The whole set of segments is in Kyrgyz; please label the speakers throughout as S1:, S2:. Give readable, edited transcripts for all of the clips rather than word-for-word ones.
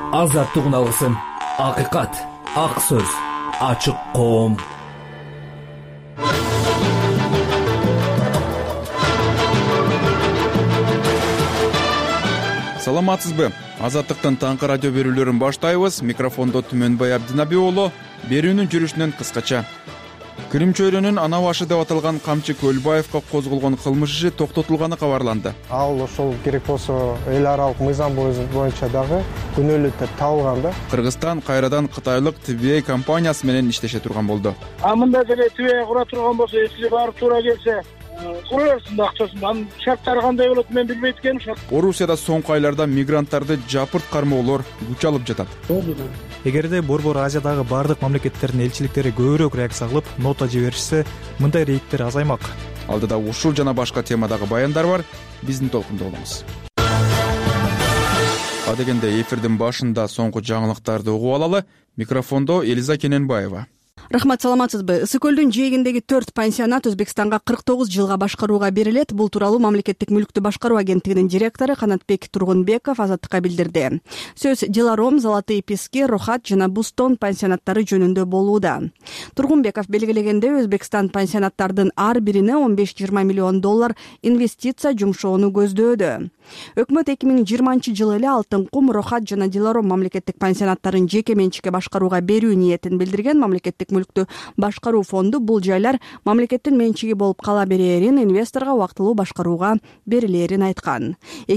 S1: Азаттык алгысым, акыйкат, ак сөз, ачык коом.
S2: Саламатсызбы? Азаттыктын таңкы радио берүүлөрүн баштайбыз. Микрофондо Түмөнбай Абдинаби уулу. Берүүнүн жүрүшүнөн кыскача. Крим чөйрөнүн ана башы деп аталган Камчы Көлбаевка козголгон кылмыш иши токтотулганы кабарланды.
S3: Ал ошол керек болсо эл аралык мыйзам боюнча дагы күнөөлүү деп табылган да.
S2: Кыргызстан кайрадан кытайлык TBA компаниясы менен иштеше турган болду.
S4: Мында деле TBA кура турган болсо, эсили барып туура келсе, курарсың да акчасын. Анын шарттары кандай болот мен билбейт экенмин.
S2: Орусияда соңку айларда мигранттарды жапырт кармоолор күч алып жатат.
S5: Эгерде Борбор Азиядагы бардык мамлекеттердин элчиликтери көбүрөөк реакция кылып, нота жиберишсе, мындай рейдтер азаймак.
S2: Алдыда ушул жана башка темадагы баяндар бар. Биздин толкунда болуңуз. Адегенде эфирдин башында соңку жаңылыктарды угуп алалы. Микрофондо Элиза Кененбаева.
S6: Рахмат, саламатсызбы? Ысык көлдүн жээгиндеги 4 пансионат Өзбекстанга 49 жылга башкарууга берилет. Бул тууралуу Мамлекеттик мүлктү башкаруу агенттигинин директору Канатбек Тургунбеков Азаттыкка билдирди. Сөз Диларом, Золотые пески, Рохат жана Бустон пансионаттары жөнүндө болууда. Тургунбеков белгилегенде, Өзбекстан пансионаттардын ар бирине 15-20 миллион доллар инвестиция жумшоону көздөөдө. Өкмөт 2020 жылы эле Алтын кум, Рохат жана Диларом мамлекеттик пансионаттарын жеке менчикке башкарууга берүү ниетин билдирген. Мамлекеттик мүлктү башкаруу фонду бул жайлар мамлекеттин менчиги болуп кала берерин, инвесторго убактылуу башкарууга берилерин айткан.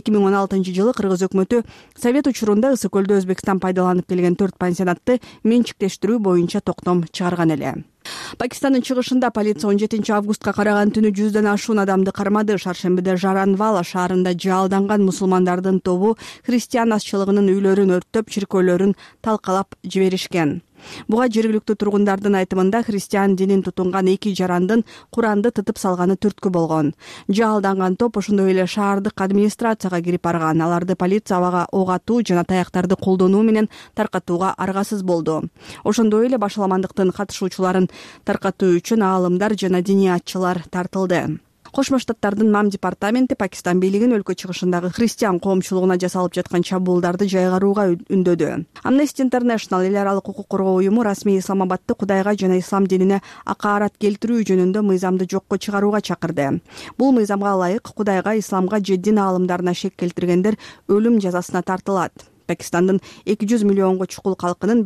S6: 2016 жылы Кыргыз өкмөтү Совет учурунда Ысык көлдө Өзбекстан пайдаланып келген 4 пансионатты менчиктештирүү боюнча токтом чыгарган эле. Пакистандын чыгышында полиция 17 августка караган түнү 100дөн ашуун адамды кармады. Шаршембиде Жаранвала шаарында жаалданган мусулмандардын тобу христиан азчылыгынын үйлөрүн өрттөп, чиркөөлөрүн талкалап жиберишкен. Буга жергиликтүү тургундардын айтымында христиан динин тутунган 2 жарандын Куранды тытып салганы түрткү болгон. Жаалданган топ ошондой эле шаардык администрацияга кирип барган. Аларды полиция абага ок атуу жана таяктарды колдонуу менен таркатууга аргасыз болду. Ошондой эле башаламандыктын катышуучуларын таркатуу үчүн аалымдар жана диниятчылар тартылды. Кошмо Штаттардын МАМ департаменти Пакистан бийлигин өлкө чыгышындагы христиан коомчулугуна жасалып жаткан чабуулдарды жайгарууга үндөдү. Amnesty International эл аралык укук коргоо уюму расмий Исламабадты Кудайга жана ислам динине акаарат келтирүү жөнүндө мыйзамды жокко чыгарууга чакырды. Бул мыйзамга ылайык Кудайга, исламга же дин аалымдарына шек келтиргендер өлүм жазасына тартылат. Пакистандын 200 миллионго чукул калкынын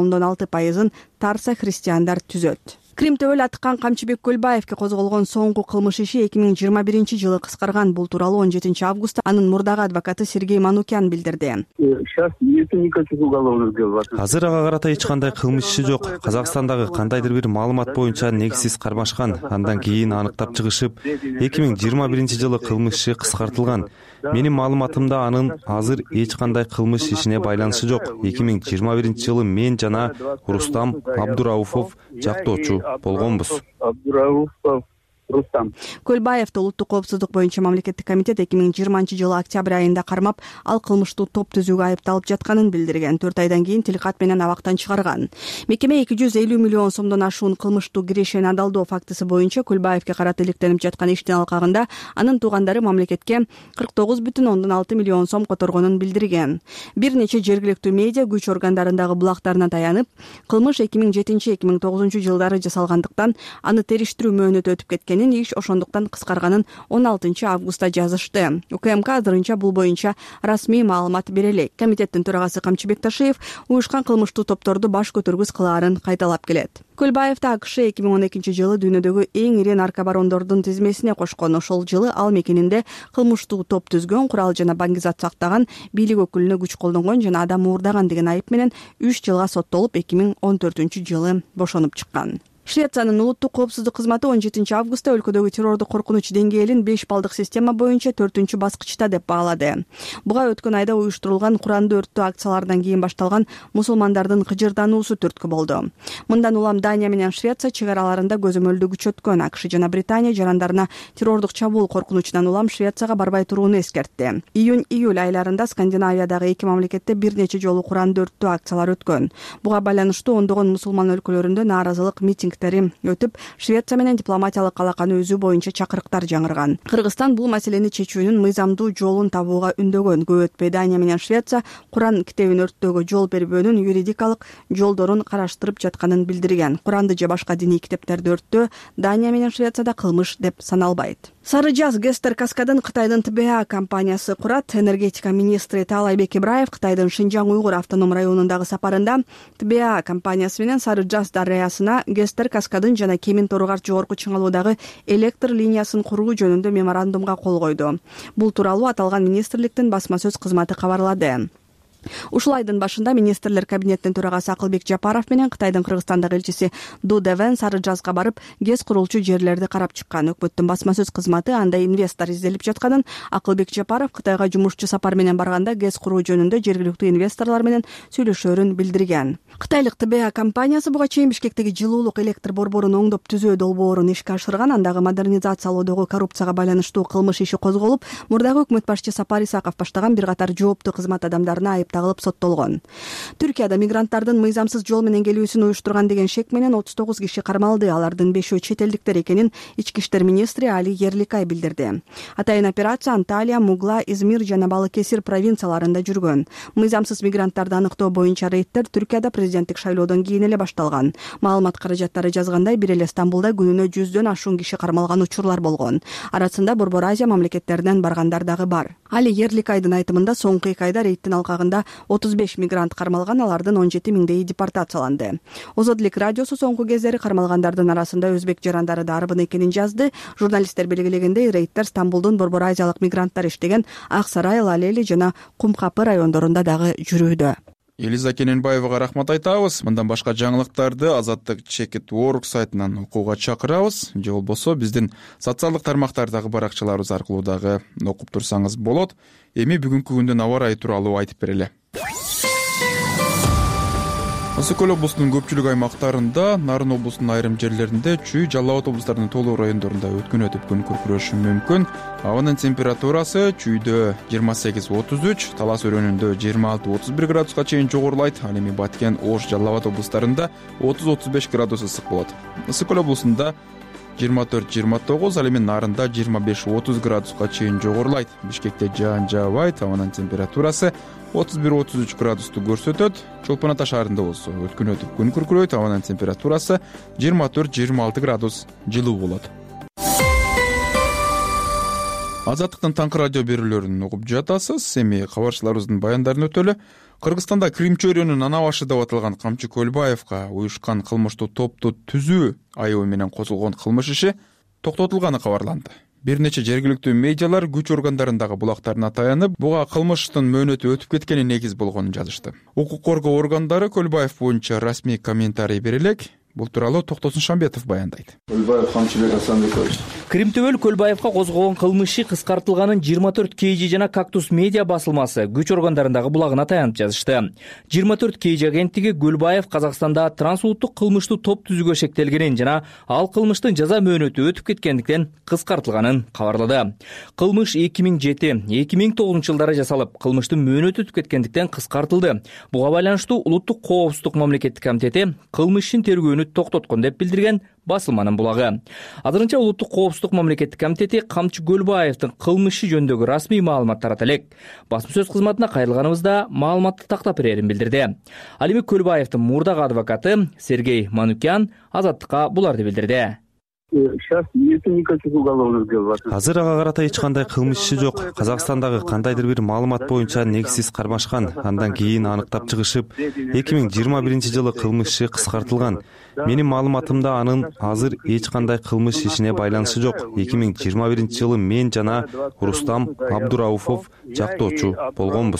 S6: 1,6% тарса христиандар түзөт. Крим төбөл аткан Камчыбек Көлбаевке козголгон соңку кылмыш иши 2021 жылы кыскарган. Бул тууралуу 17 августта анын мурдагы адвокаты Сергей Манукян билдирди.
S7: Азыр ага карата эч кандай кылмыш иши жок. Казакстандагы кандайдыр бир маалымат боюнча негизсиз кармашкан. Андан кийин аныктап чыгышып, 2021 жылы кылмыш иши кыскартылган. Менин маалыматымда анын азыр эч кандай кылмыш ишине байланышы жок. 2021 жылы мен жана Рустам Абдурауфов жактоочу болгонбуз.
S6: Көлбаевди улуттук коопсуздук боюнча мамлекеттик комитет 2020 жылы октябрь айында кармап, ал кылмыштуу топ түзүүгө айыпталып жатканын билдирген. 4 айдан кийин тилкат менен абактан чыгарган. Мекеме 250 миллион сомдон ашуун кылмыштуу кирешени адалдоо фактысы боюнча Көлбаевке карата иликтенип жаткан иштин алкагында анын туугандары мамлекетке 49,6 миллион сом которгонун билдирген. Бир нече жергиликтүү медиа күч органдарындагы булактарына таянып, кылмыш 2007-2009 жылдары жасалгандыктан аны териштирүү мөөнөтү өтүп кеткен. Иш ошондуктан кыскарганын 16 августта жазышты. УКМК азырынча бул боюнча расмий маалымат бере элек. Комитеттин төрагасы Камчыбек Ташиев уюшкан кылмыштуу топторду баш көтөргүс кылаарын кайталап келет. Көлбаевди АКШ 2012 жылы дүйнөдөгү эң ири наркобарондордун тизмесине кошкон. Ошол жылы ал мекенинде кылмыштуу топ түзгөн, курал жана баңгизат сактаган, бийлик өкүлүнө күч колдонгон жана адам уурдаган деген айып менен 3 жылга соттолуп 2014 жылы бошонуп чыккан. Швециянын улуттук коопсуздук кызматы 17 августта өлкөдөгү террордук коркунуч деңгээлин 5 балдык система боюнча 4-баскычта деп баалады. Буга өткөн айда уюштурулган Куранды өрттөө акциялардан кийин башталган мусулмандардын кыжырдануусу түрткү болду. Мындан улам Дания менен Швеция чек араларында көзөмөлдү күчөткөн. АКШ жана Британия жарандарына террордук чабуул коркунучунан улам Швецияга барбай турууну эскертти. Июнь-июль айларында Скандинавиядагы 2 мамлекетте бир нече жолу Куранды өрттөө акциялар өткөн. Буга байланыштуу ондогон мусулман өлкөлөрүндө нааразылык митинг митингдери өтүп, Швеция менен дипломатиялык алаканы үзүү боюнча чакырыктар жаңырган. Кыргызстан бул маселени чечүүнүн мыйзамдуу жолун табууга үндөгөн. Көп өтпөй Дания менен Швеция Куран китебин өрттөөгө жол бербөөнүн юридикалык жолдорун караштырып жатканын билдирген. Куранды же башка диний китептерди өрттөө Дания менен Швецияда кылмыш деп саналбайт. Сары Жаз Гестер Каскадын Кытайдын ТБА компаниясы курат. Энергетика министри Таалайбек Ибраев Кытайдын Шинжаң уйгур автоном районундагы сапарында ТБА компаниясы менен Сары Жаз дарыясына Гестер Каскадын жана Кемин Торугар жогорку чыңалуудагы электр линиясын куруу жөнүндө меморандумга кол койду. Бул тууралуу аталган министрликтин басма сөз кызматы кабарлады. Ушул айдын башында министрлер кабинетинин төрагасы Акылбек Жапаров менен Кытайдын Кыргызстандагы элчиси Ду Девен Сары Жазга барып, ГЭС курулчу жерлерди карап чыккан. Өкмөттүн басма сөз кызматы анда инвестор изделип жатканын, Акылбек Жапаров Кытайга жумушчу сапар менен барганда ГЭС куруу жөнүндө жергиликтүү инвесторлор менен сүйлөшөөрүн билдирген. Кытайлык ТБА компаниясы буга чейин Бишкектеги жылуулук электр борборун оңдоп түзөө долбоорун ишке ашырган. Андагы модернизациялоодогу коррупцияга байланыштуу кылмыш иши козголуп, мурдагы өкмөт башчы Сапар Исаков баштаган бир катар жооптуу кызмат адамдарына айып тагылып соттолгон. Түркияда мигранттардын мыйзамсыз жол менен келүүсүн уюштурган деген шек менен 39 киши кармалды. Алардын 5-өө чет элдиктер экенин Ички иштер министри Али Ерликай билдирди. Атайын операция Анталия, Мугла, Измир жана Балыкесир провинцияларында жүргөн. Мыйзамсыз мигранттарды аныктоо боюнча рейдтер Түркияда президенттик шайлоодон кийин эле башталган. Маалымат каражаттары жазгандай, бир эле Стамбулда күнүнө 100дөн ашуун киши кармалган учурлар болгон. Арасында Борбор Азия мамлекеттеринен баргандар дагы бар. Али Ерликайдын айтымында соңку 2 айда рейдтин алкагында 35 мигрант кармалган, алардын 17 миңдейи депортацияланды. Озодлик радиосу соңку кездери кармалгандардын арасында өзбек жарандары да арбын экенин жазды. Журналисттер белгилегендей, рейдтер Стамбулдун Борбор Азиялык мигранттар иштеген Ак Сарай, Лалели жана Кумкапы райондорунда дагы жүрүүдө.
S2: Элиза Кененбаевага рахмат айтабыз. Мындан башка жаңылыктарды Азаттык Чекит.org сайтынан окууга чакырабыз. Же болбосо биздин социалдык тармактардагы баракчаларыбыз аркылуу дагы окуп турсаңыз болот. Эми бүгүнкү күндүн аба ырайы тууралуу айтып берели. Ысык көл облусунун көпчүлүк аймактарында, Нарын облусунун айрым жерлеринде, Чүй, Жалал Абад облустарынын толуу райондорунда өткөн өтүп күн күркүрөшү мүмкүн. Абанын температурасы Чүйдө 28-33, Талас өрөөнүндө 26-31 градуска чейин жогорулайт. Ал эми Баткен, Ош, Жалал Абад облустарында 30-35 градус ысык болот. Ысык көл облусунда 24-29, ал эми Нарында 25-30 градуска чейин жогорулайт. Бишкекте жаан жаабайт, абанын температурасы 31-33 градусту көрсөтөт. Чолпон Ата шаарында болсо өткөн өтүп күн күркүрөйт, абанын температурасы 24-26 градус жылуу болот. Азаттыктын таңкы радио берүүлөрүн угуп жатасыз. Эми кабарчыларыбыздын баяндарын өтөлү. Кыргызстанда Крим чөйрөнүн ана башы деп аталган Камчы Көлбаевка уюшкан кылмыштуу топту түзүү айыбы менен козголгон кылмыш иши токтотулганы кабарланды. Бир нече жергиликтүү медиалар күч органдарындагы булактарына таянып, буга кылмыштын мөөнөтү өтүп кеткени негиз болгонун жазышты. Укук коргоо органдары Көлбаев боюнча расмий комментарий бере элек. Бул тууралуу Токтосун Шамбетов баяндайт.
S8: Көлбаев Камчыбек Асанбекович.
S1: Кримтөбөл Көлбаевка козголгон кылмыш кыскартылганын 24 KG жана Кактус медиа басылмасы күч органдарындагы булагына таянып жазышты. 24 KG агенттиги Көлбаев Казакстанда трансулуттук кылмыштуу топ түзүүгө шектелгенин жана ал кылмыштын жаза мөөнөтү өтүп кеткендиктен кыскартылганын кабарлады. Кылмыш 2007-2009 жылдары жасалып, кылмыштын мөөнөтү өтүп кеткендиктен кыскартылды. Буга байланыштуу Улуттук коопсуздук мамлекеттик комитети кылмыштын тергөөнү токтоткон деп билдирген басылманын булагы. Азырынча Улуттук коопсуздук мамлекеттик комитети Камчы Көлбаевдин кылмышы жөнүндөгү расмий маалымат тарата элек. Басма сөз кызматына кайрылганыбызда маалыматты тактап берерин билдирди. Ал эми Көлбаевдин мурдагы адвокаты Сергей Манукян Азаттыкка буларды билдирди.
S7: Азыр ага карата эч кандай кылмыш иши жок. Казакстандагы кандайдыр бир маалымат боюнча негизсиз кармашкан. Андан кийин аныктап чыгышып, 2021 жылы кылмыш иши кыскартылган. Менин маалыматымда анын азыр эч кандай кылмыш ишине байланышы жок. 2021 жылы мен жана Рустам Абдурауфов жактоочу болгонбуз.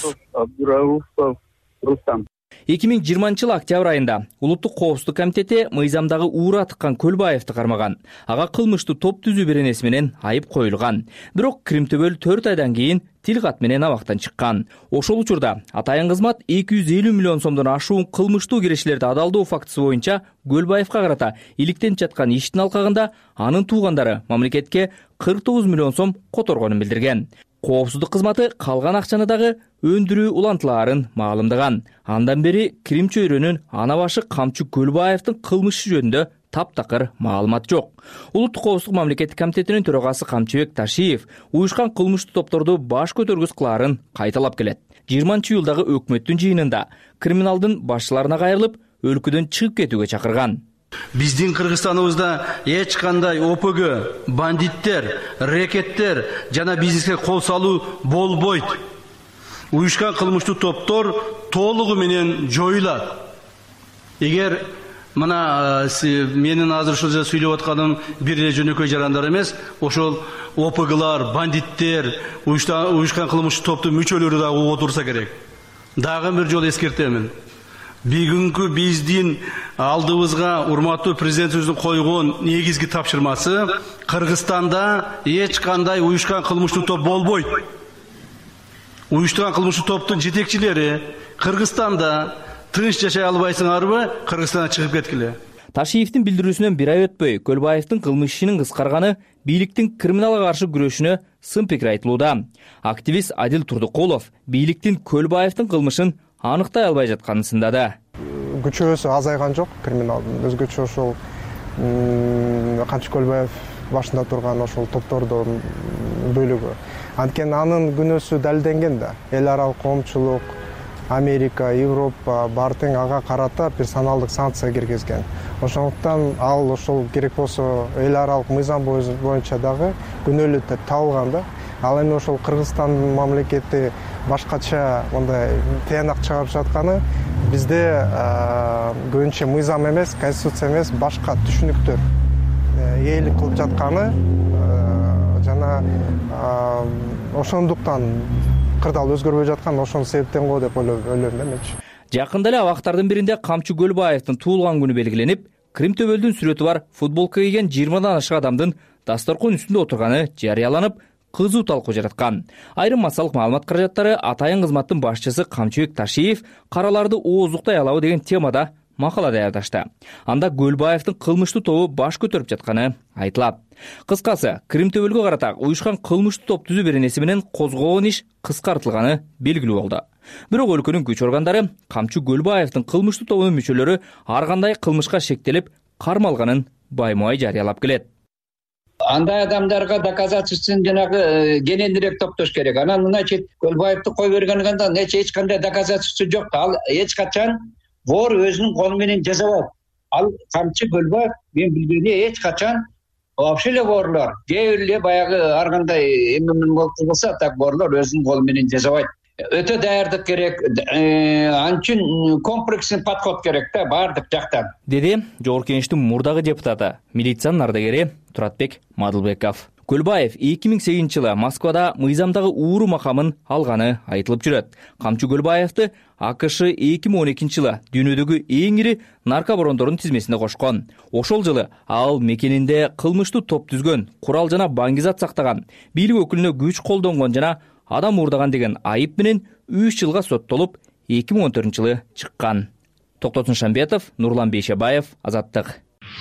S1: 2020 жылы октябрь айында Улуттук коопсуздук комитети мыйзамдагы уура тыккан Көлбаевди кармаган. Ага кылмыштуу топ түзүү беренеси менен айып коюлган. Бирок Кримтөбөл 4 айдан кийин тил кат менен абактан чыккан. Ошол учурда атайын кызмат 250 миллион сомдон ашуун кылмыштуу кирешилерди адалдоо фактысы боюнча Көлбаевка карата иликтенип жаткан иштин алкагында анын туугандары мамлекетке 49 миллион сом которгонун билдирген. Коопсуздук кызматы калган акчаны дагы өндүрүү улантылаарын маалымдаган. Андан бери Крим чөйрөнүн ана башы Камчы Көлбаевдин кылмышы жөнүндө таптакыр маалымат жок. Улуттук коопсуздук мамлекеттик комитетинин төрагасы Камчыбек Ташиев уюшкан кылмыштуу топторду баш көтөргүс кылаарын кайталап келет. 20-июлдагы өкмөттүн жыйынында криминалдын башчыларына кайрылып, өлкөдөн чыгып кетүүгө чакырган.
S9: Биздин Кыргызстаныбызда эч кандай ОПГ, бандиттер, рекеттер жана бизнеске кол салуу болбойт. Уюшкан кылмыштуу топтор толугу менен жоюлат. Эгер мына менин азыр ушул жерде сүйлөп атканым бир эле жөнөкөй жарандар эмес, ошол ОПГлар, бандиттер, уюшкан кылмыштуу топтун мүчөлөрү дагы угуп турса керек. Дагы бир жолу эскертемин. Бүгүнкү биздин алдыбызга урматтуу президентибиздин койгон негизги тапшырмасы Кыргызстанда эч кандай уюшкан кылмыштуу топ болбойт. Уюштурган кылмыштуу топтун жетекчилери Кыргызстанда тынч жашай албайсыңарбы, Кыргызстандан чыгып кеткиле.
S1: Ташиевдин билдирүүсүнөн бир ай өтпөй Көлбаевдин кылмыш ишинин кыскарганы бийликтин криминалга каршы күрөшүнө сын пикир айтылууда. Активист Адил Турдукулов бийликтин Көлбаевдин кылмышын аныктай албай жатканын сындады.
S3: Күчөөсү азайган жок криминалдын. Өзгөчө ошол Камчы Көлбаев башында турган ошол топтордун бөлүгү. Анткени анын күнөөсү далилденген да. Эл аралык коомчулук, Америка, Европа баары тең ага карата персоналдык санкция киргизген. Ошондуктан ал ошол керек болсо эл аралык мыйзам боюнча дагы күнөөлүү деп табылган да. Ал эми ошол Кыргызстандын мамлекети башкача мындай тыянак чыгарып жатканы бизде көбүнчө мыйзам эмес, конституция эмес, башка түшүнүктөр ээлик кылып жатканы жана ошондуктан кырдаал өзгөрбөй жаткан ошонун себептен го деп ойлойм да менчи.
S1: Жакында эле абактардын биринде Камчы Көлбаевдин туулган күнү белгиленип, Крим төбөлдүн сүрөтү бар футболка кийген 20дан ашык адамдын дасторкон үстүндө отурганы жарыяланып, кызуу талкуу жараткан. Айрым массалык маалымат каражаттары атайын кызматтын башчысы Камчыбек Ташиев караларды ооздуктай алабы деген темада макала даярдашты. Анда Көлбаевдин кылмыштуу тобу баш көтөрүп жатканы айтылат. Кыскасы, Крим төбөлгө карата уюшкан кылмыштуу топ түзүү беренеси менен козгогон иш кыскартылганы белгилүү болду. Бирок өлкөнүн күч органдары Камчы Көлбаевдин кылмыштуу тобунун мүчөлөрү ар кандай кылмышка шектелип кармалганын баймай жарыялап келет.
S10: Андай адамдарга доказательствосын жанагы кененирээк топтош керек. Анан мыначы Көлбаевди кой бергенде эч кандай доказательство жок. Ал эч качан вор өзүнүн колу менен жасабайт. Ал Камчы Көлбаев мен билгениме эч качан вообще эле ворлор, кээ бир эле баягы ар кандай эмне болсо так ворлор өзүнүн колу менен жасабайт. Өтө даярдык керек, анчын комплексный подход керек да баардык жактан.
S1: Деди Жогорку Кеңештин мурдагы депутаты, милициянын ардагери Туратбек Мадылбеков. Көлбаев 2008-жылы Москвада мыйзамдагы ууру макамын алганы айтылып жүрөт. Камчы Көлбаевди АКШ 2012-жылы дүйнөдөгү эң ири наркобарондордун тизмесине кошкон. Ошол жылы ал мекенинде кылмыштуу топ түзгөн, курал жана баңгизат сактаган, бийлик өкүлүнө күч колдонгон жана адам уурдаган деген айып менен 3 жылга соттолуп 2014-жылы чыккан. Токтотун Шамбетов, Нурлан Бейшебаев, Азаттык.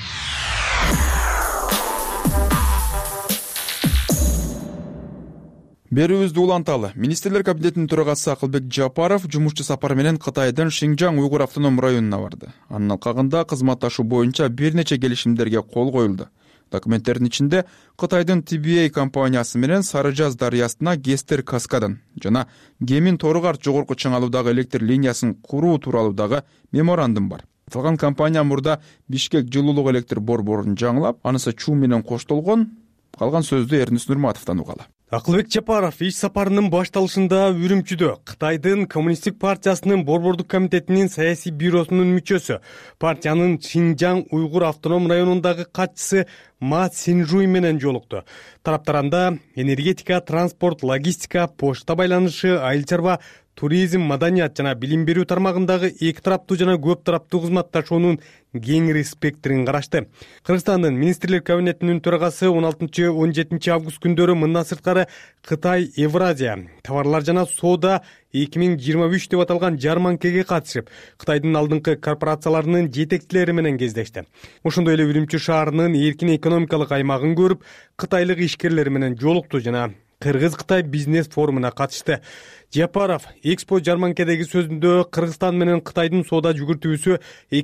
S2: Берүүбүздү уланталы. Министрлер кабинетинин төрагасы Акылбек Жапаров жумушчу сапар менен Кытайдын Шинжаң уйгур автоном районуна барды. Анын алкагында кызматташуу боюнча бир нече келишимдерге кол коюлду. Документтердин ичинде Кытайдын TBA компаниясы менен Сары Жаз дарыясына Гестер каскадын жана Гемин Торгарт жогорку чыңалуудагы электр линиясын куруу тууралуу дагы меморандум бар. Аталган компания мурда Бишкек жылуулук электр борборун жаңылап, анысы чуу менен коштолгон. Калган сөздү Эрнис Нурматовдон угалы.
S11: Акылбек Жапаров иш сапарынын башталышында Үрүмчүдө Кытайдын Коммунисттик партиясынын борбордук комитетинин саясий бюросунун мүчөсү, партиянын Шинжаң уйгур автоном районундагы катчысы Ма Синжуй менен жолукту. Тараптар анда энергетика, транспорт, логистика, почта байланышы, айыл чарба, туризм, маданият жана билим берүү тармагындагы эки тараптуу жана көп тараптуу кызматташуунун кеңири спектрин карашты. Кыргызстандын министрлер кабинетинин төрагасы 16-17 август күндөрү мындан сырткары Кытай Евразия товарлар жана соода 2023 деп аталган жарманкеге катышып, Кытайдын алдыңкы корпорацияларынын жетекчилери менен кездешти. Ошондой эле Үрүмчү шаарынын эркин экономикалык аймагын көрүп, кытайлык ишкерлер менен жолукту жана Кыргыз-Кытай бизнес форумуна катышты. Жапаров Экспо жарманкедеги сөзүндө Кыргызстан менен Кытайдын соода жүгүртүүсү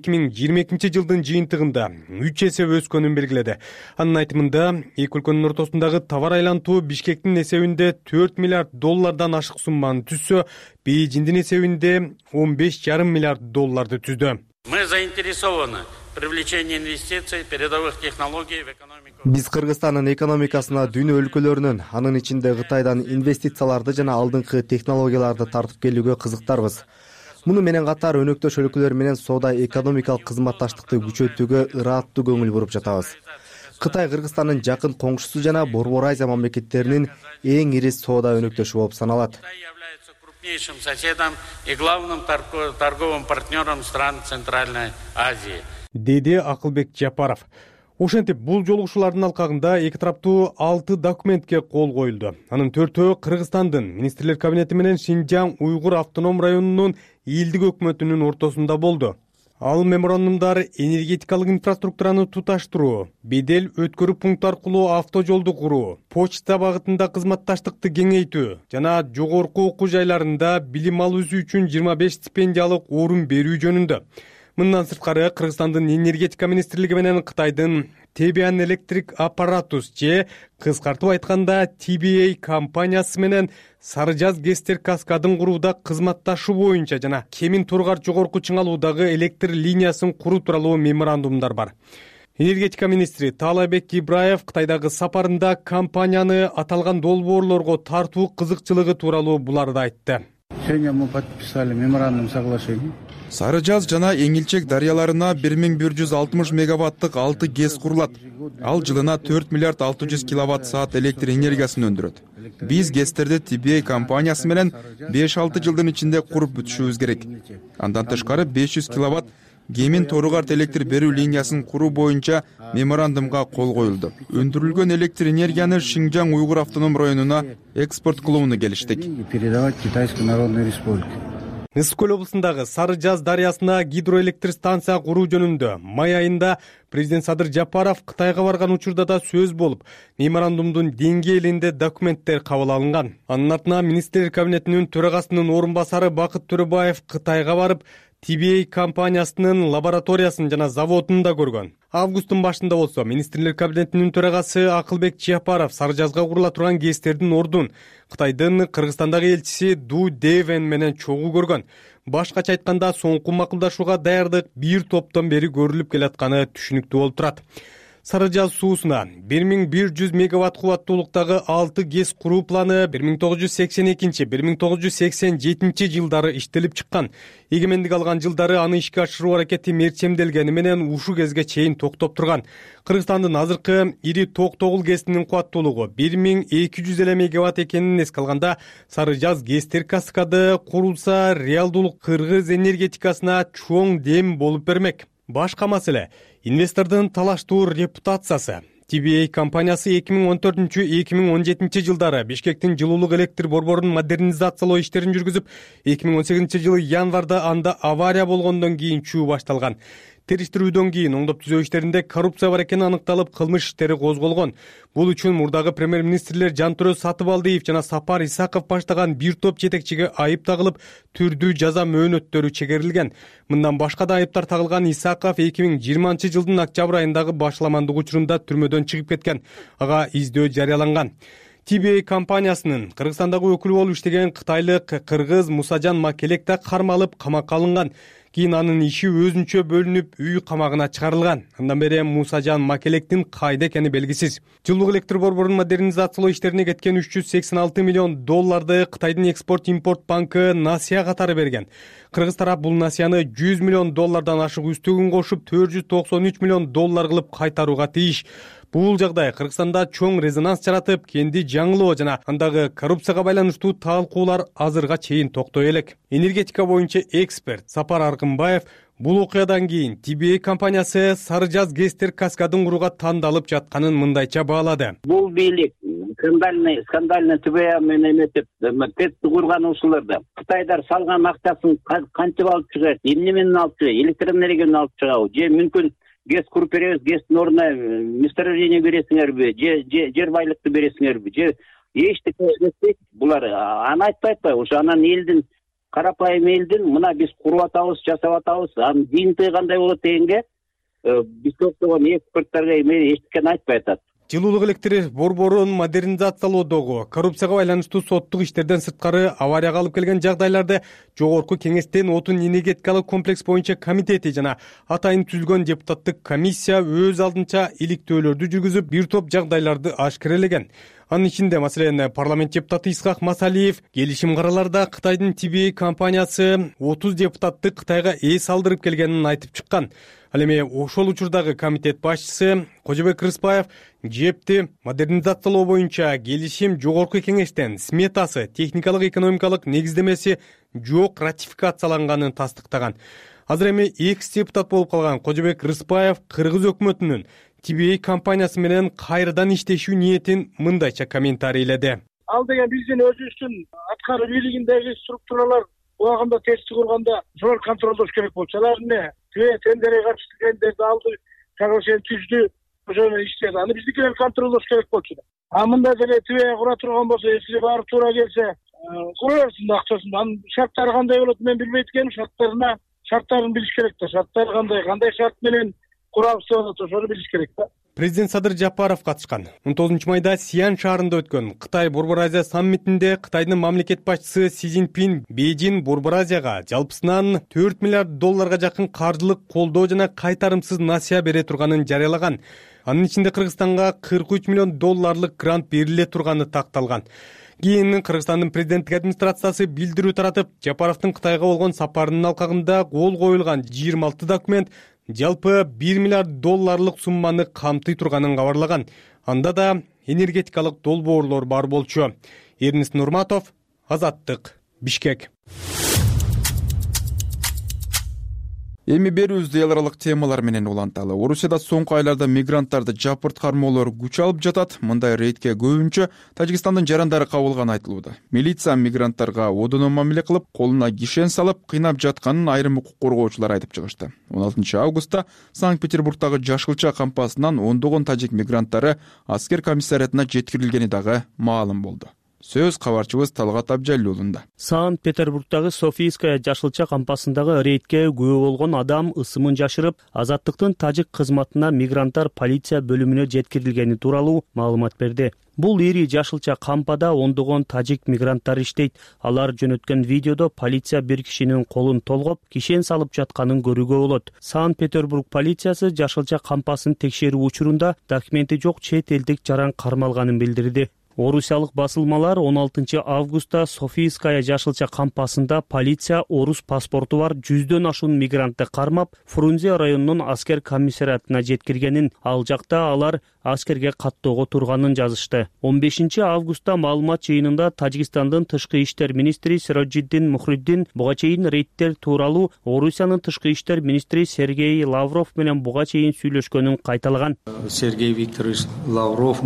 S11: 2022 жылдын жыйынтыгында 3 эсе өскөнүн белгиледи. Анын айтымында эки өлкөнүн ортосундагы товар айлантуу Бишкектин эсебинде $4 миллиард ашык сумманы түзсө, Бейжиңдин эсебинде $15,5 миллиард түздү.
S12: Мы заинтересованы в привлечении инвестиций, передовых технологий в экономику.
S13: Биз Кыргызстандын экономикасына дүйнө өлкөлөрүнүн, анын ичинде Кытайдан инвестицияларды жана алдыңкы технологияларды тартып келүүгө кызыктарбыз. Муну менен катар өнөктөш өлкөлөр менен соода экономикалык кызматташтыкты күчөтүүгө ыраттуу көңүл буруп жатабыз. Кытай Кыргызстандын жакын коңшусу жана Борбор Азия мамлекеттеринин эң ири соода өнөктөшү болуп саналат.
S12: Крупнейшим соседом и главным торговым партнером стран Центральной Азии.
S11: Деди Акылбек Жапаров. Ошентип, бул жолугушуулардын алкагында эки тараптуу 6 документке кол коюлду. Анын 4-өө Кыргызстандын министрлер кабинети менен Шинжаң Уйгур автоном районунун элдик өкмөтүнүн ортосунда болду. Ал меморандумдар энергетикалык инфраструктураны туташтыруу, бедел өткөрүү пункт аркылуу автожолду куруу, почта багытында кызматташтыкты кеңейтүү жана жогорку окуу жайларында билим алуусу үчүн 25 стипендиялык орун берүү жөнүндө. Мындан сырткары Кыргызстандын энергетика министрлиги менен Кытайдын Tebian Electric Apparatus же кыскартып айтканда TBA компаниясы менен Сары Жаз Гестер каскадын курууда кызматташуу боюнча жана Кемин Тургар жогорку чыңалуудагы электр линиясын куруу тууралуу меморандумдар бар. Энергетика министри Таалайбек Ибраев Кытайдагы сапарында компанияны аталган долбоорлорго тартуу кызыкчылыгы тууралуу буларды айтты.
S9: Сегодня мы подписали меморандум соглашения.
S2: Сары Жаз жана Эңилчек дарыяларына 1160 мегаваттык 6 ГЭС курулат. Ал жылына 4 миллиард 600 киловатт саат электр энергиясын өндүрөт. Биз ГЭСтерди TBA компаниясы менен 5-6 жылдын ичинде куруп бүтүшүбүз керек. Андан тышкары 500 киловатт Кемин Торугарт электр берүү линиясын куруу боюнча меморандумга кол коюлду. Өндүрүлгөн электр энергияны Шинжаң Уйгур автоном районуна экспорт кылууну келиштик.
S9: Передавать Китайской Народной Республике.
S11: Ысык көл облусундагы Сары Жаз дарыясына гидроэлектр станция куруу жөнүндө май айында президент Садыр Жапаров Кытайга барган учурда да сөз болуп, меморандумдун деңгээлинде документтер кабыл алынган. Анын артынан министрлер кабинетинин төрагасынын орун басары Бакыт Төрөбаев Кытайга барып, TBA компаниясынын лабораториясын жана заводун да көргөн. Августтун башында болсо министрлер кабинетинин төрагасы Акылбек Жапаров Сары Жазга курула турган ГЭСтердин ордун Кытайдын Кыргызстандагы элчиси Ду Девен менен чогуу көргөн. Башкача айтканда, соңку макулдашууга даярдык бир топтон бери көрүлүп келатканы түшүнүктүү болуп турат. Сары Жаз суусуна 1100 мегаватт кубаттуулуктагы 6 ГЭС куруу планы 1982-1987 жылдары иштелип чыккан. Эгемендик алган жылдары аны ишке ашыруу аракети мерчемделгени менен ушул кезге чейин токтоп турган. Кыргызстандын азыркы ири Токтогул ГЭСинин кубаттуулугу 1200 мегаватт экенин эске алганда, Сары Жаз ГЭСтер каскады курулса, реалдуулук кыргыз энергетикасына чоң дем болуп бермек. Башка маселе инвестордун талаштуу репутациясы. TBA компаниясы 2014-2017 жылдары Бишкектин жылуулук электр борборунун модернизациялоо иштерин жүргүзүп, 2018 жылы январда анда авария болгондон кийин чуу башталган. Териштирүүдөн кийин оңдоп түзөө иштеринде коррупция бар экени аныкталып, кылмыш иштери козголгон. Бул үчүн мурдагы премьер-министрлер Жантөрө Сатыбалдиев жана Сапар Исаков баштаган бир топ жетекчиге айып тагылып, түрдүү жаза мөөнөттөрү чегерилген. Мындан башка да айыптар тагылган Исаков 2020 жылдын октябрь айындагы башламандык учурунда түрмөдөн чыгып кеткен. Ага издөө жарыяланган. TBA компаниясынын Кыргызстандагы өкүлү болуп иштеген кытайлык кыргыз Мусажан Макелек да кармалып, камакка алынган. Кийин анын иши өзүнчө бөлүнүп, үй камагына чыгарылган. Андан бери Мусажан Макелектин кайда экени белгисиз. Жылдык электр борборунун модернизациялоо иштерине кеткен $386 миллион Кытайдын экспорт-импорт банкы насыя катары берген. Кыргыз тарап бул насыяны $100 миллион ашык үстүгүн кошуп, $493 миллион кылып кайтарууга тийиш. Бул жагдай Кыргызстанда чоң резонанс жаратып, кенди жаңылоо жана андагы коррупцияга байланыштуу талкуулар азырга чейин токтой элек. Энергетика боюнча эксперт Сапар Аркынбаев бул окуядан кийин TBA компаниясы Сары Жаз ГЭСтер каскадын курууга тандалып жатканын мындайча баалады.
S14: Бул бийлик скандальный TBA менен этип ТЭЦти курган ушуларды Кытайдар салган акчасын кантип алып чыгат, эмне менен алып чыгат, электр энергияны алып чыгабы, же мүмкүн ГЭС куруп беребиз, ГЭСтин ордуна месторождение бересиңерби, же жер байлыкты бересиңерби, же эчтеке эметпейт булар. Аны айтпай атпайбы, ошо анан элдин, карапайым элдин мына биз куруп атабыз, жасап атабыз, анын жыйынтыгы кандай болот дегенге биз көптөгөн эксперттерге эчтекени айтпай атат.
S11: Жылуулук электри борборун модернизациялоодогу коррупцияга байланыштуу соттук иштерден сырткары аварияга алып келген жагдайларды жогорку кеңештен отун энергетикалык комплекс боюнча комитети жана атайын түзүлгөн депутаттык комиссия өз алдынча иликтөөлөрдү жүргүзүп бир топ жагдайларды ашкерелеген. Анын ичинде маселен парламент депутаты Исхак Масалиев келишим караларда Кытайдын TBA компаниясы 30 депутатты Кытайга эс алдырып келгенин айтып чыккан. Ал эми ошол учурдагы комитет башчысы Кожобек Рыспаев жепти модернизациялоо боюнча келишим жогорку кеңештен сметасы, техникалык экономикалык негиздемеси жок ратификацияланганын тастыктаган. Азыр эми экс депутат болуп калган Кожобек Рыспаев Кыргыз өкмөтүнүн TBA компаниясы менен кайрадан иштешүү ниетин мындайча комментарийледи.
S4: Ал деген биздин өзүбүздүн аткаруу бийлигиндеги структуралар убагында тести курганда ошолор контролдош керек болчу. Алар эмне? Тендерге каршы тендерди алды, соглашение түздү, ошо менен иштеди. Аны биздикилер контролдош керек болчу. Мындай деле ТБА кура турган болсо, эсиге барып туура келсе, курарсың да акчасын. Анын шарттары кандай болот мен билбейт экенмин. Шарттарын билиш керек да. Шарттары кандай шарт менен курабыз деп атат, ошону билиш керек да.
S11: Президент Садыр Жапаров катышкан. 19 майда Сиан шаарында өткөн Кытай Борбор Азия саммитинде Кытайдын мамлекет башчысы Си Цзиньпин Бейжин Борбор Азияга жалпысынан $4 миллиард жакын каржылык колдоо жана кайтарымсыз насыя бере турганын жарыялаган. Анын ичинде Кыргызстанга $43 миллион грант бериле турганы такталган. Кийин Кыргызстандын президенттик администрациясы билдирүү таратып, Жапаровдун Кытайга болгон сапарынын алкагында кол коюлган 26 документ жалпы $1 миллиард сумманы камтый турганын кабарлаган. Анда да энергетикалык долбоорлор бар болчу. Эрнест Нурматов, Азаттык, Бишкек.
S2: Эми берүүбүздү эл аралык темалар менен уланталы. Орусияда соңку айларда мигранттарды жапырт кармоолор күч алып жатат. Мындай рейдке көбүнчө Тажикстандын жарандары кабылганы айтылууда. Милиция мигранттарга одоно мамиле кылып, колуна кишен салып, кыйнап жатканын айрым укук коргоочулар айтып чыгышты. 16 августта Санкт-Петербургдагы Жашылча кампасынан ондогон тажик мигранттары аскер комиссариатына жеткирилгени дагы маалым болду. Сөз кабарчыбыз Талгат Абжалилуулунда.
S15: Санкт-Петербургдагы Софийская Жашылча кампасындагы рейдке күбө болгон адам ысымын жашырып, Азаттыктын тажик кызматына мигранттар полиция бөлүмүнө жеткирилгени тууралуу маалымат берди. Бул ири Жашылча кампада ондогон тажик мигранттар иштейт. Алар жөнөткөн видеодо полиция бир кишинин колун толгоп, кишен салып жатканын көрүүгө болот. Санкт-Петербург полициясы Жашылча кампасын текшерүү учурунда документи жок чет элдик жаран кармалганын билдирди. Орусиялык басылмалар 16 августта Софийская Жашылча кампасында полиция орус паспорту бар 100дөн ашуун мигрантты кармап, Фрунзе районунун аскер комиссариатына жеткиргенин, ал жакта алар аскерге каттоого турганын жазышты. 15 августта маалымат жыйынында Тажикстандын тышкы иштер министри Сироджиддин Мухриддин буга чейин рейдтер тууралуу Орусиянын тышкы иштер министри Сергей Лавров менен буга чейин сүйлөшкөнүн кайталаган.
S16: Сергей Викторович Лавров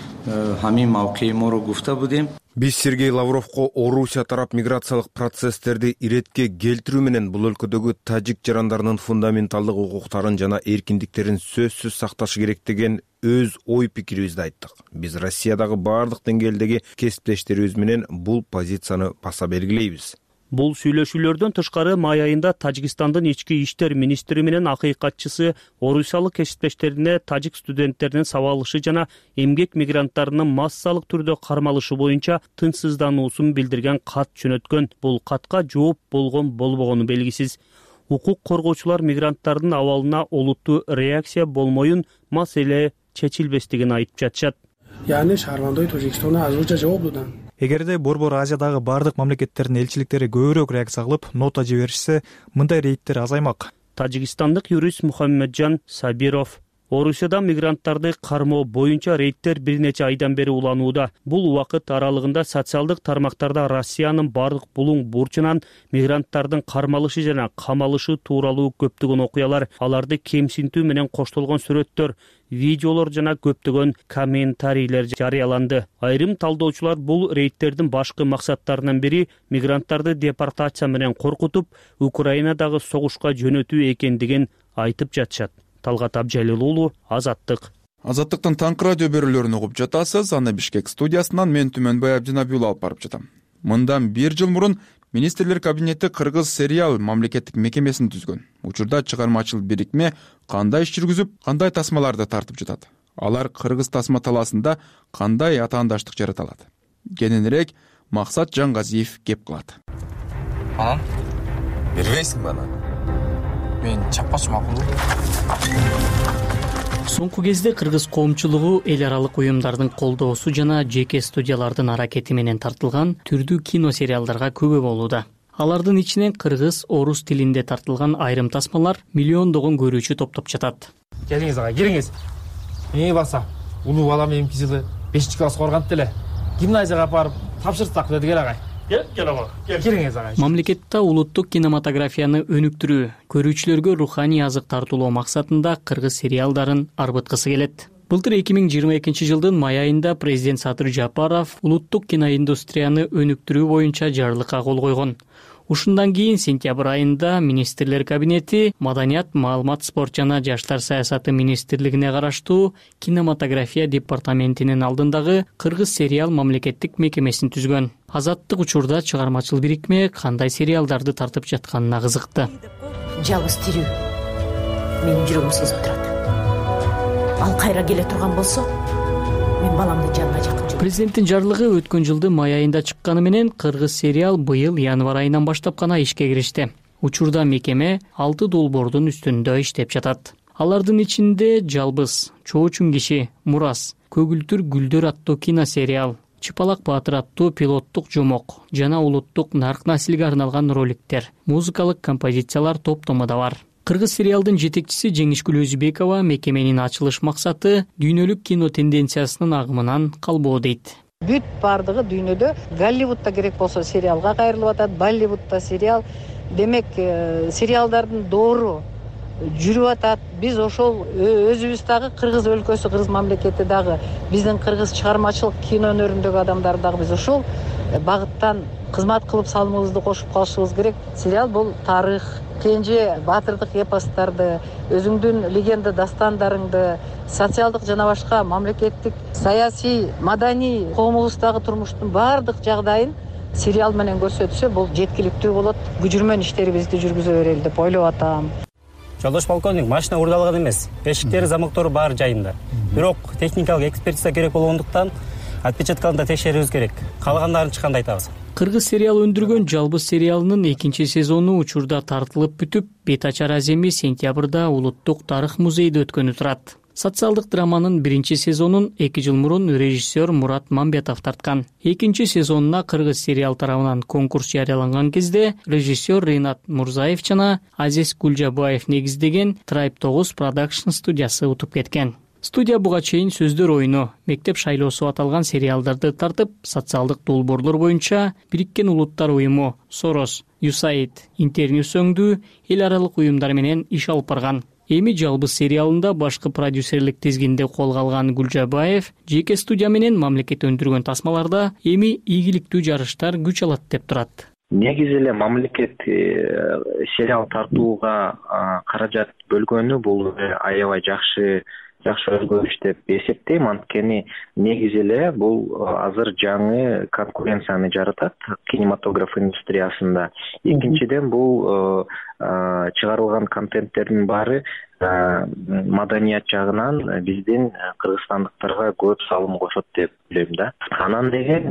S16: ҳамин мавқеи моро гуфта будем.
S17: Биз Сергей Лавровго Орусия тарап миграциялык процесстерди иретке келтирүү менен бул өлкөдөгү тажик жарандарынын фундаменталдык укуктарын жана эркиндиктерин сөзсүз сакташ керек деген өз ой пикирибизди айттык. Биз Россиядагы баардык деңгээлдеги кесиптештерибиз менен бул позицияны баса белгилейбиз.
S15: Бул сүйлөшүүлөрдөн тышкары май айында Тажикстандын ички иштер министри менен акыйкатчысы орусиялык кесиптештерине тажик студенттеринин сабалышы жана эмгек мигранттарынын массалык түрдө кармалышы боюнча тынчсыздануусун билдирген кат жөнөткөн. Бул катка жооп болбогону белгисиз. Укук коргоочулар мигранттардын абалына олуттуу реакция болмоюн, маселе чечилбестигин айтып жатышат.
S18: Яны шаармандой Тажикстана азырча жооп дадым.
S5: Эгерде Борбор Азиядагы бардык мамлекеттердин элчиликтери көбүрөөк реакция кылып, нота жиберишсе, мындай рейдтер азаймак.
S15: Тажикстандык юрист Мухаммеджан Сабиров: Орусияда мигранттарды кармоо боюнча рейдтер бир нече айдан бери уланууда. Бул убакыт аралыгында социалдык тармактарда Россиянын бардык булуң бурчунан мигранттардын кармалышы жана камалышы тууралуу көптөгөн окуялар, аларды кемсинтүү менен коштолгон сүрөттөр, видеолор жана көптөгөн комментарийлер жарыяланды. Айрым талдоочулар бул рейдтердин башкы максаттарынын бири мигранттарды депортация менен коркутуп, Украинадагы согушка жөнөтүү экендигин айтып жатышат. Талгат Абжалил уулу, Азаттык.
S2: Азаттыктын таңкы радио берүүлөрүн угуп жатасыз. Аны Бишкек студиясынан мен Түмөнбай Абдинабиулов алып барып жатам. Мындан 1 жыл мурун министрлер кабинети кыргыз сериал мамлекеттик мекемесин түзгөн. Учурда чыгармачыл бирикме кандай иш жүргүзүп, кандай тасмаларды тартып жатат? Алар кыргыз тасма талаасында кандай атаандаштык жарата алат? Кененирээк Максат Жаңгазиев кеп кылат.
S19: Анан бербейсиңби аны? Мен чаппачы макулбу?
S15: Соңку кезде кыргыз коомчулугу эл аралык уюмдардын колдоосу жана жеке студиялардын аракети менен тартылган түрдүү кино сериалдарга күбө болууда. Алардын ичинен кыргыз, орус тилинде тартылган айрым тасмалар миллиондогон көрүүчү топтоп жатат.
S19: Келиңиз ага, келиңиз. Эмне барса, улуу балам эмки жылы 5 класска барган деле. Гимназияга апарып тапшырсак деди, кел агай. Кел ага. Келиңиз ага.
S15: Мамлекетте улуттук кинематографияны өнүктүрүү, көрүүчүлөргө руханий азык тартуулоо максатында кыргыз сериалдарын арбыткысы келет. Былтыр 2022 жылдын май айында президент Садыр Жапаров улуттук киноиндустрияны өнүктүрүү боюнча жарлыкка кол койгон. Ушундан кийин сентябрь айында министрлер кабинети Маданият, маалымат, спорт жана жаштар саясаты министрлигине караштуу кинематография департаментинин алдындагы кыргыз сериал мамлекеттик мекемесин түзгөн. Азаттык учурда чыгармачыл бирикме кандай сериалдарды тартып жатканына кызыкты.
S20: Жалгыз тирүү менин жүрөгүм сезип турат. Ал кайра келе турган болсо, мен баламдын жанына жакын.
S15: Президенттин жарлыгы өткөн жылдын май айында чыкканы менен кыргыз сериал быйыл январь айынан баштап гана ишке киришти. Учурда мекеме 6 долбоордун үстүндө иштеп жатат. Алардын ичинде Жалбыз, Чоочун киши, Мурас, Көгүлтүр гүлдөр аттуу киносериал, Чыпалак Баатыр аттуу пилоттук жомок жана улуттук нарк наслиге арналган роликтер, музыкалык композициялар топтому да бар. Кыргыз сериалдын жетекчиси Жеңишгүл Өзүбекова мекеменин ачылыш максаты дүйнөлүк кино тенденциясынын агымынан калбоо дейт.
S21: Бүт бардыгы дүйнөдө Голливудта керек болсо сериалга кайрылып атат, Болливудта сериал. Демек, сериалдардын доору жүрүп атат. Биз ошол өзүбүз дагы кыргыз өлкөсү, кыргыз мамлекети дагы, биздин кыргыз чыгармачылык кино өнөрүндөгү адамдар дагы биз ошол багыттан кызмат кылып салымыбызды кошуп калышыбыз керек. Сериал бул тарых, кенже баатырдык эпостарды, өзүңдүн легенда дастандарыңды, социалдык жана башка мамлекеттик, саясий, маданий коомубуздагы турмуштун баардык жагдайын сериал менен көрсөтсө, бул жеткиликтүү болот. Күжүрмөн иштерибизди жүргүзө берели деп ойлоп атам.
S22: Жолдош полковник, машина урдалган эмес. Эшиктери, замоктору баары жайында. Бирок техникалык экспертиза керек болгондуктан отпечаткаларын да текшерүүбүз керек. Калгандарын чыкканда айтабыз.
S15: Кыргыз сериал өндүргөн Жалбыз сериалынын 2 сезону учурда тартылып бүтүп, бет ачар аземи сентябрда улуттук тарых музейде өткөнү турат. Социалдык драманын 1 сезонун 2 жыл мурун режиссер Мурат Мамбетов тарткан. 2 сезонуна кыргыз сериал тарабынан конкурс жарыяланган кезде режиссер Ринат Мурзаев жана Азиз Гулжабаев негиздеген Tribe 9 Production студиясы утуп кеткен. Студия буга чейин Сөздөр оюну, Мектеп шайлоосу аталган сериалдарды тартып, социалдык долбоорлор боюнча Бириккен Улуттар уюму, Сорос, USAID, Интерньюс өңдүү эл аралык уюмдар менен иш алып барган. Эми Жалбыз сериалында башкы продюсерлик тизгинде колго алган Гулжабаев жеке студия менен мамлекет өндүргөн тасмаларда эми ийгиликтүү жарыштар күч алат деп турат.
S23: Негизи эле мамлекет сериал тартууга каражат бөлгөнү бул аябай жакшы өзгөрүш деп эсептейм. Анткени негизи эле бул азыр жаңы конкуренцияны жаратат кинематограф индустриясында. Экинчиден бул чыгарылган контенттердин баары маданият жагынан биздин кыргызстандыктарга көп салым кошот деп билем да. Анан деген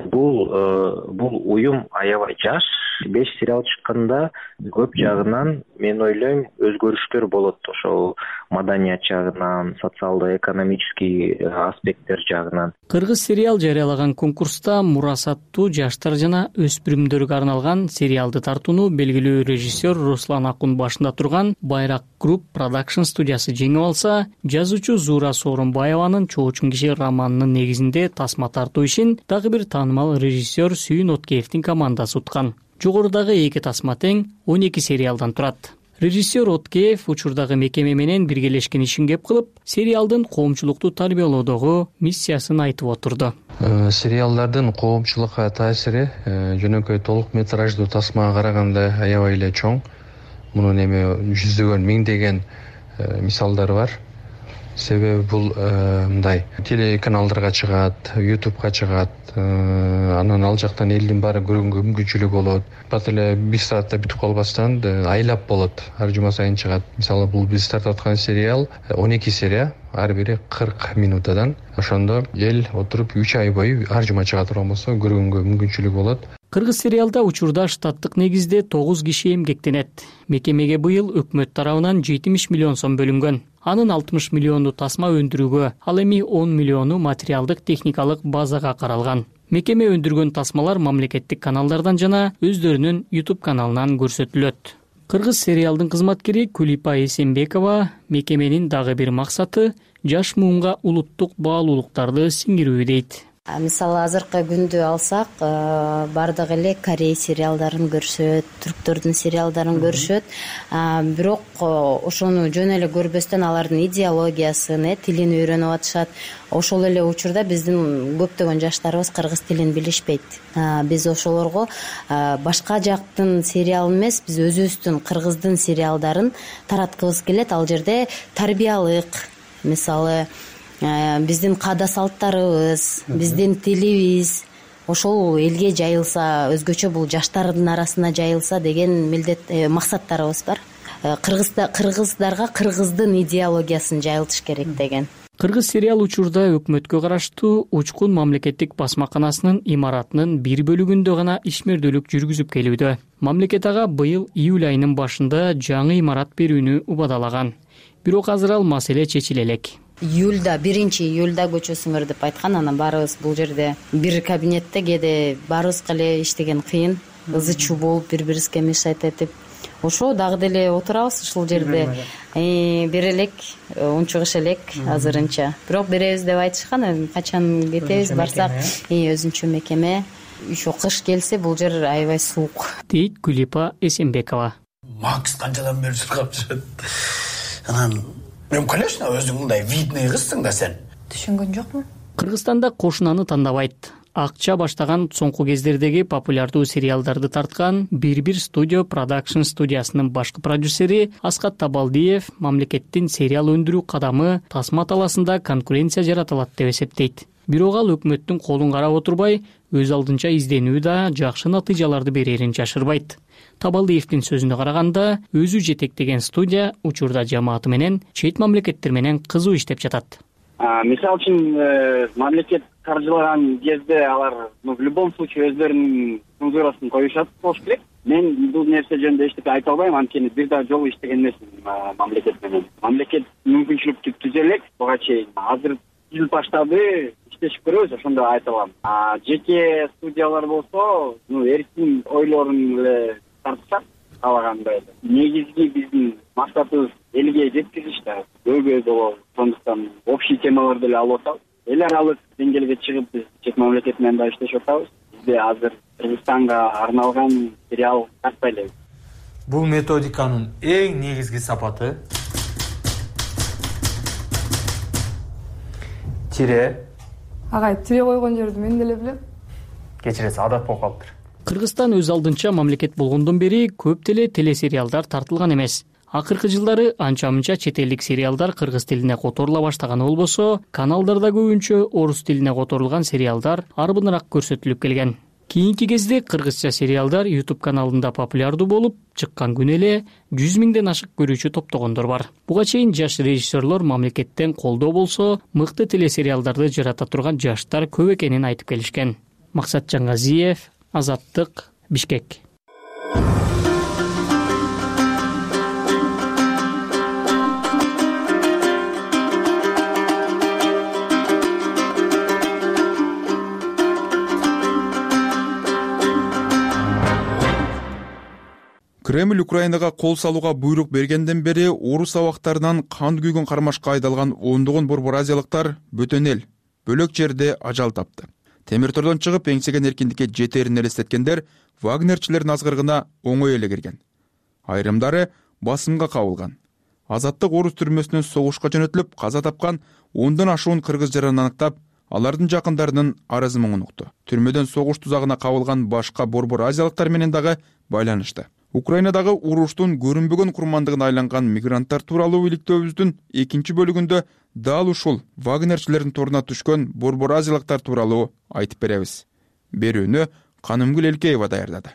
S23: бул уюм аябай жаш, 5 сериал чыкканда көп жагынан мен ойлойм өзгөрүштөр болот ошол маданият жагынан, социалдык, экономический аспекттер жагынан.
S15: Кыргыз сериал жарыялаган конкурста Мурас аттуу жаштар жана өспүрүмдөргө арналган сериалды тартууну белгилүү режиссер Руслан Акун башында турган Байрак Group Production студиясы жеңип алса, жазуучу Зуура Сооронбаеванын Чоочун киши романынын негизинде тасма тартуу ишин дагы бир таанымал режиссер Сүйүн Откеевдин командасы уткан. Жогорудагы 2 тасма тең 12 сериалдан турат. Режиссер Откеев учурдагы мекеме менен биргелешкен ишин кеп кылып, сериалдын коомчулукту тарбиялоодогу миссиясын айтып отурду.
S24: Сериалдардын коомчулукка таасири жөнөкөй толук метраждуу тасмага караганда аябай эле чоң. Мунун эми жүздөгөн, миңдеген мисалдары бар. себеби бул мындай телеканалдарга чыгат, ютубка чыгат, анан ал жактан элдин баары көргөнгө мүмкүнчүлүгү болот. Бат эле бир саатта бүтүп калбастан айлап болот, ар жума сайын чыгат. Мисалы бул биз тартып аткан сериал 12 серия, ар бири 40 минутадан. Ошондо эл отуруп 3 ай бою ар жума чыга турган болсо көргөнгө мүмкүнчүлүгү болот.
S3: Кыргыз сериалда учурда штаттык негизде 9 киши эмгектенет. Мекемеге быйыл өкмөт тарабынан 70 миллион сом бөлүнгөн. Анын 60 миллиону тасма өндүрүүгө, ал эми 10 миллиону материалдык техникалык базага каралган. Мекеме өндүргөн тасмалар мамлекеттик каналдардан жана өздөрүнүн YouTube каналынан көрсөтүлөт. Кыргыз сериалдын кызматкери Кулипа Эсенбекова мекеменин дагы бир максаты жаш муунга улуттук баалуулуктарды сиңирүү дейт.
S6: Мисалы азыркы күндү алсак, бардык эле Корей сериалдарын көрүшөт, түрктөрдүн сериалдарын көрүшөт. Бирок ошону жөн эле көрбөстөн алардын идеологиясын, тилин үйрөнүп атышат. Ошол эле учурда биздин көптөгөн жаштарыбыз кыргыз тилин билишпейт. Биз ошолорго башка жактын сериалын эмес, биз өзүбүздүн кыргыздын сериалдарын тараткыбыз келет. Ал жерде тарбиялык, мисалы биздин каада салттарыбыз, биздин тилибиз ошол элге жайылса, өзгөчө бул жаштардын арасына жайылса деген максаттарыбыз бар. Кыргыздарга кыргыздын идеологиясын жайылтыш керек деген.
S3: Кыргыз сериал учурда өкмөткө караштуу Учкун мамлекеттик басмаканасынын имаратынын бир бөлүгүндө гана ишмердүүлүк жүргүзүп келүүдө. Мамлекет ага быйыл июль айынын башында жаңы имарат берүүнү убадалаган. Бирок азыр ал маселе чечиле элек.
S6: Июльда, 1-июльда көчөсүңөр деп айткан, анан баарыбыз бул жерде бир кабинетте кээде баарыбызга эле иштеген кыйын, ызы-чуу болуп бири-бирибизге мешать этип, ошо дагы деле отурабыз ушул жерде. Берелек, унчугуш элек азырынча. Бирок беребиз деп айтышкан, качан кетебиз, барсак, өзүнчө мекеме. Ошо кыш келсе бул жер аябай суук.
S3: Дейт Кулипа Эсенбекова.
S7: Макс канчадан бери чуркап жүрөт. Анан мен, конечно, өзүң мындай видный кызсың да сен.
S6: Түшүнгөн жокмун.
S3: Кыргызстанда кошунаны тандабайт. Акча баштаган соңку кездердеги популярдуу сериалдарды тарткан Бир-бир студио продакшн студиясынын башкы продюсери Аскат Табалдиев мамлекеттин сериал өндүрүү кадамы тасма таласында конкуренция жаратылат деп эсептейт. Бирок ал өкмөттүн колун карап отурбай, өз алдынча изденүү да жакшы натыйжаларды берерин жашырбайт. Табалдиевдин сөзүнө караганда, өзү жетектеген студия учурда жамааты менен чет мамлекеттер менен кызуу иштеп жатат.
S8: Мисалы үчүн мамлекет каржылаган кезде алар в любом случае өздөрүнүн цензурасын коюшат болуш керек. Мен бул нерсе жөнүндө эчтеке айта албайм, анткени бир да жолу иштеген эмесмин мамлекет менен. Мамлекет мүмкүнчүлүктү түзө элек буга чейин. Азыр ил баштады, иштешип көрөбүз, ошондо айта алам. Жеке студиялар болсо, эркин ойлорун эле тартышат каалагандай. Негизги биздин максатыбыз элге жеткизиш да, көбү болобу. Сондуктан общий темаларды эле алып атабыз. Эл аралык деңгээлге чыгып биз чет мамлекет менен да иштешип атабыз. Бизде азыр Кыргызстанга арналган сериал тартпай элек.
S19: Бул методиканын эң негизги сапаты тире.
S25: Агай, тире койгон жерди мен деле билем.
S19: Кечиресиз, адат болуп калыптыр.
S3: Кыргызстан өз алдынча мамлекет болгондон бери көп деле телесериалдар тартылган эмес. Акыркы жылдары анча-мынча чет элдик сериалдар кыргыз тилине которула баштаганы болбосо, каналдарда көбүнчө орус тилине которулган сериалдар арбыныраак көрсөтүлүп келген. Кийинки кезде кыргызча сериалдар YouTube каналында популярдуу болуп, чыккан күнү эле 100 миңден ашык көрүүчү топтогондор бар. Буга чейин жаш режиссерлор мамлекеттен колдоо болсо, мыкты телесериалдарды жарата турган жаштар көп экенин айтып келишкен. Максат Жаңгазиев, Азаттык, Бишкек.
S2: Кремль Украинага кол салууга буйрук бергенден бери орус абактарынан кан күйгөн кармашка айдалган ондогон борбор азиялыктар бөтөн эл, бөлөк жерде ажал тапты. Темир тордон чыгып эңсеген эркиндикке жетерин элестеткендер вагнерчилердин азгырыгына оңой эле кирген. Айрымдары басымга кабылган. Азаттык орус түрмөсүнөн согушка жөнөтүлүп каза тапкан 10дон ашуун кыргыз жарын аныктап, алардын жакындарынын арызын укту. Түрмөдөн согуш тузагына кабылган башка борбор азиялыктар менен дагы байланышты. Украинадагы уруштун көрүнбөгөн курмандыгына айланган мигранттар тууралуу иликтөөбүздүн экинчи бөлүгүндө дал ушул вагнерчилердин торуна түшкөн борбор азиялыктар тууралуу айтып беребиз. Берүүнү Канымгүл Элкеева даярдады.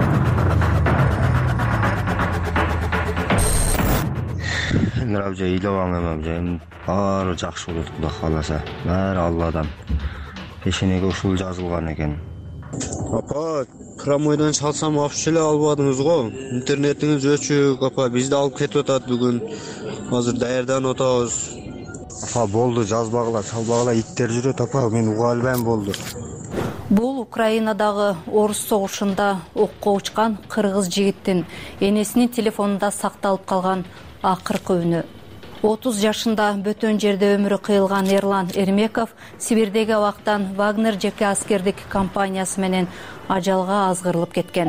S1: Абжа ыйлабаңам абжа, баары жакшы болот Кудай кааласа. Баары Алладан. Эшенеге ушул жазылган экен. Апа, промойдон чалсам вообще эле албадыңыз го. Интернетиңиз өчүк, апа, бизди алып кетип атат бүгүн. Азыр даярданып атабыз. Апа, болду, жазбагыла, чалбагыла, иттер жүрөт, апа, мен уга албайм болду.
S9: Бул Украинадагы орус согушунда окко учкан кыргыз жигиттин энесинин телефонунда сакталып калган акыркы үнү. 30 жашында бөтөн жерде өмүрү кыйылган Эрлан Эрмеков Сибирдеги абактан Вагнер жеке аскердик компаниясы менен ажалга азгырылып кеткен.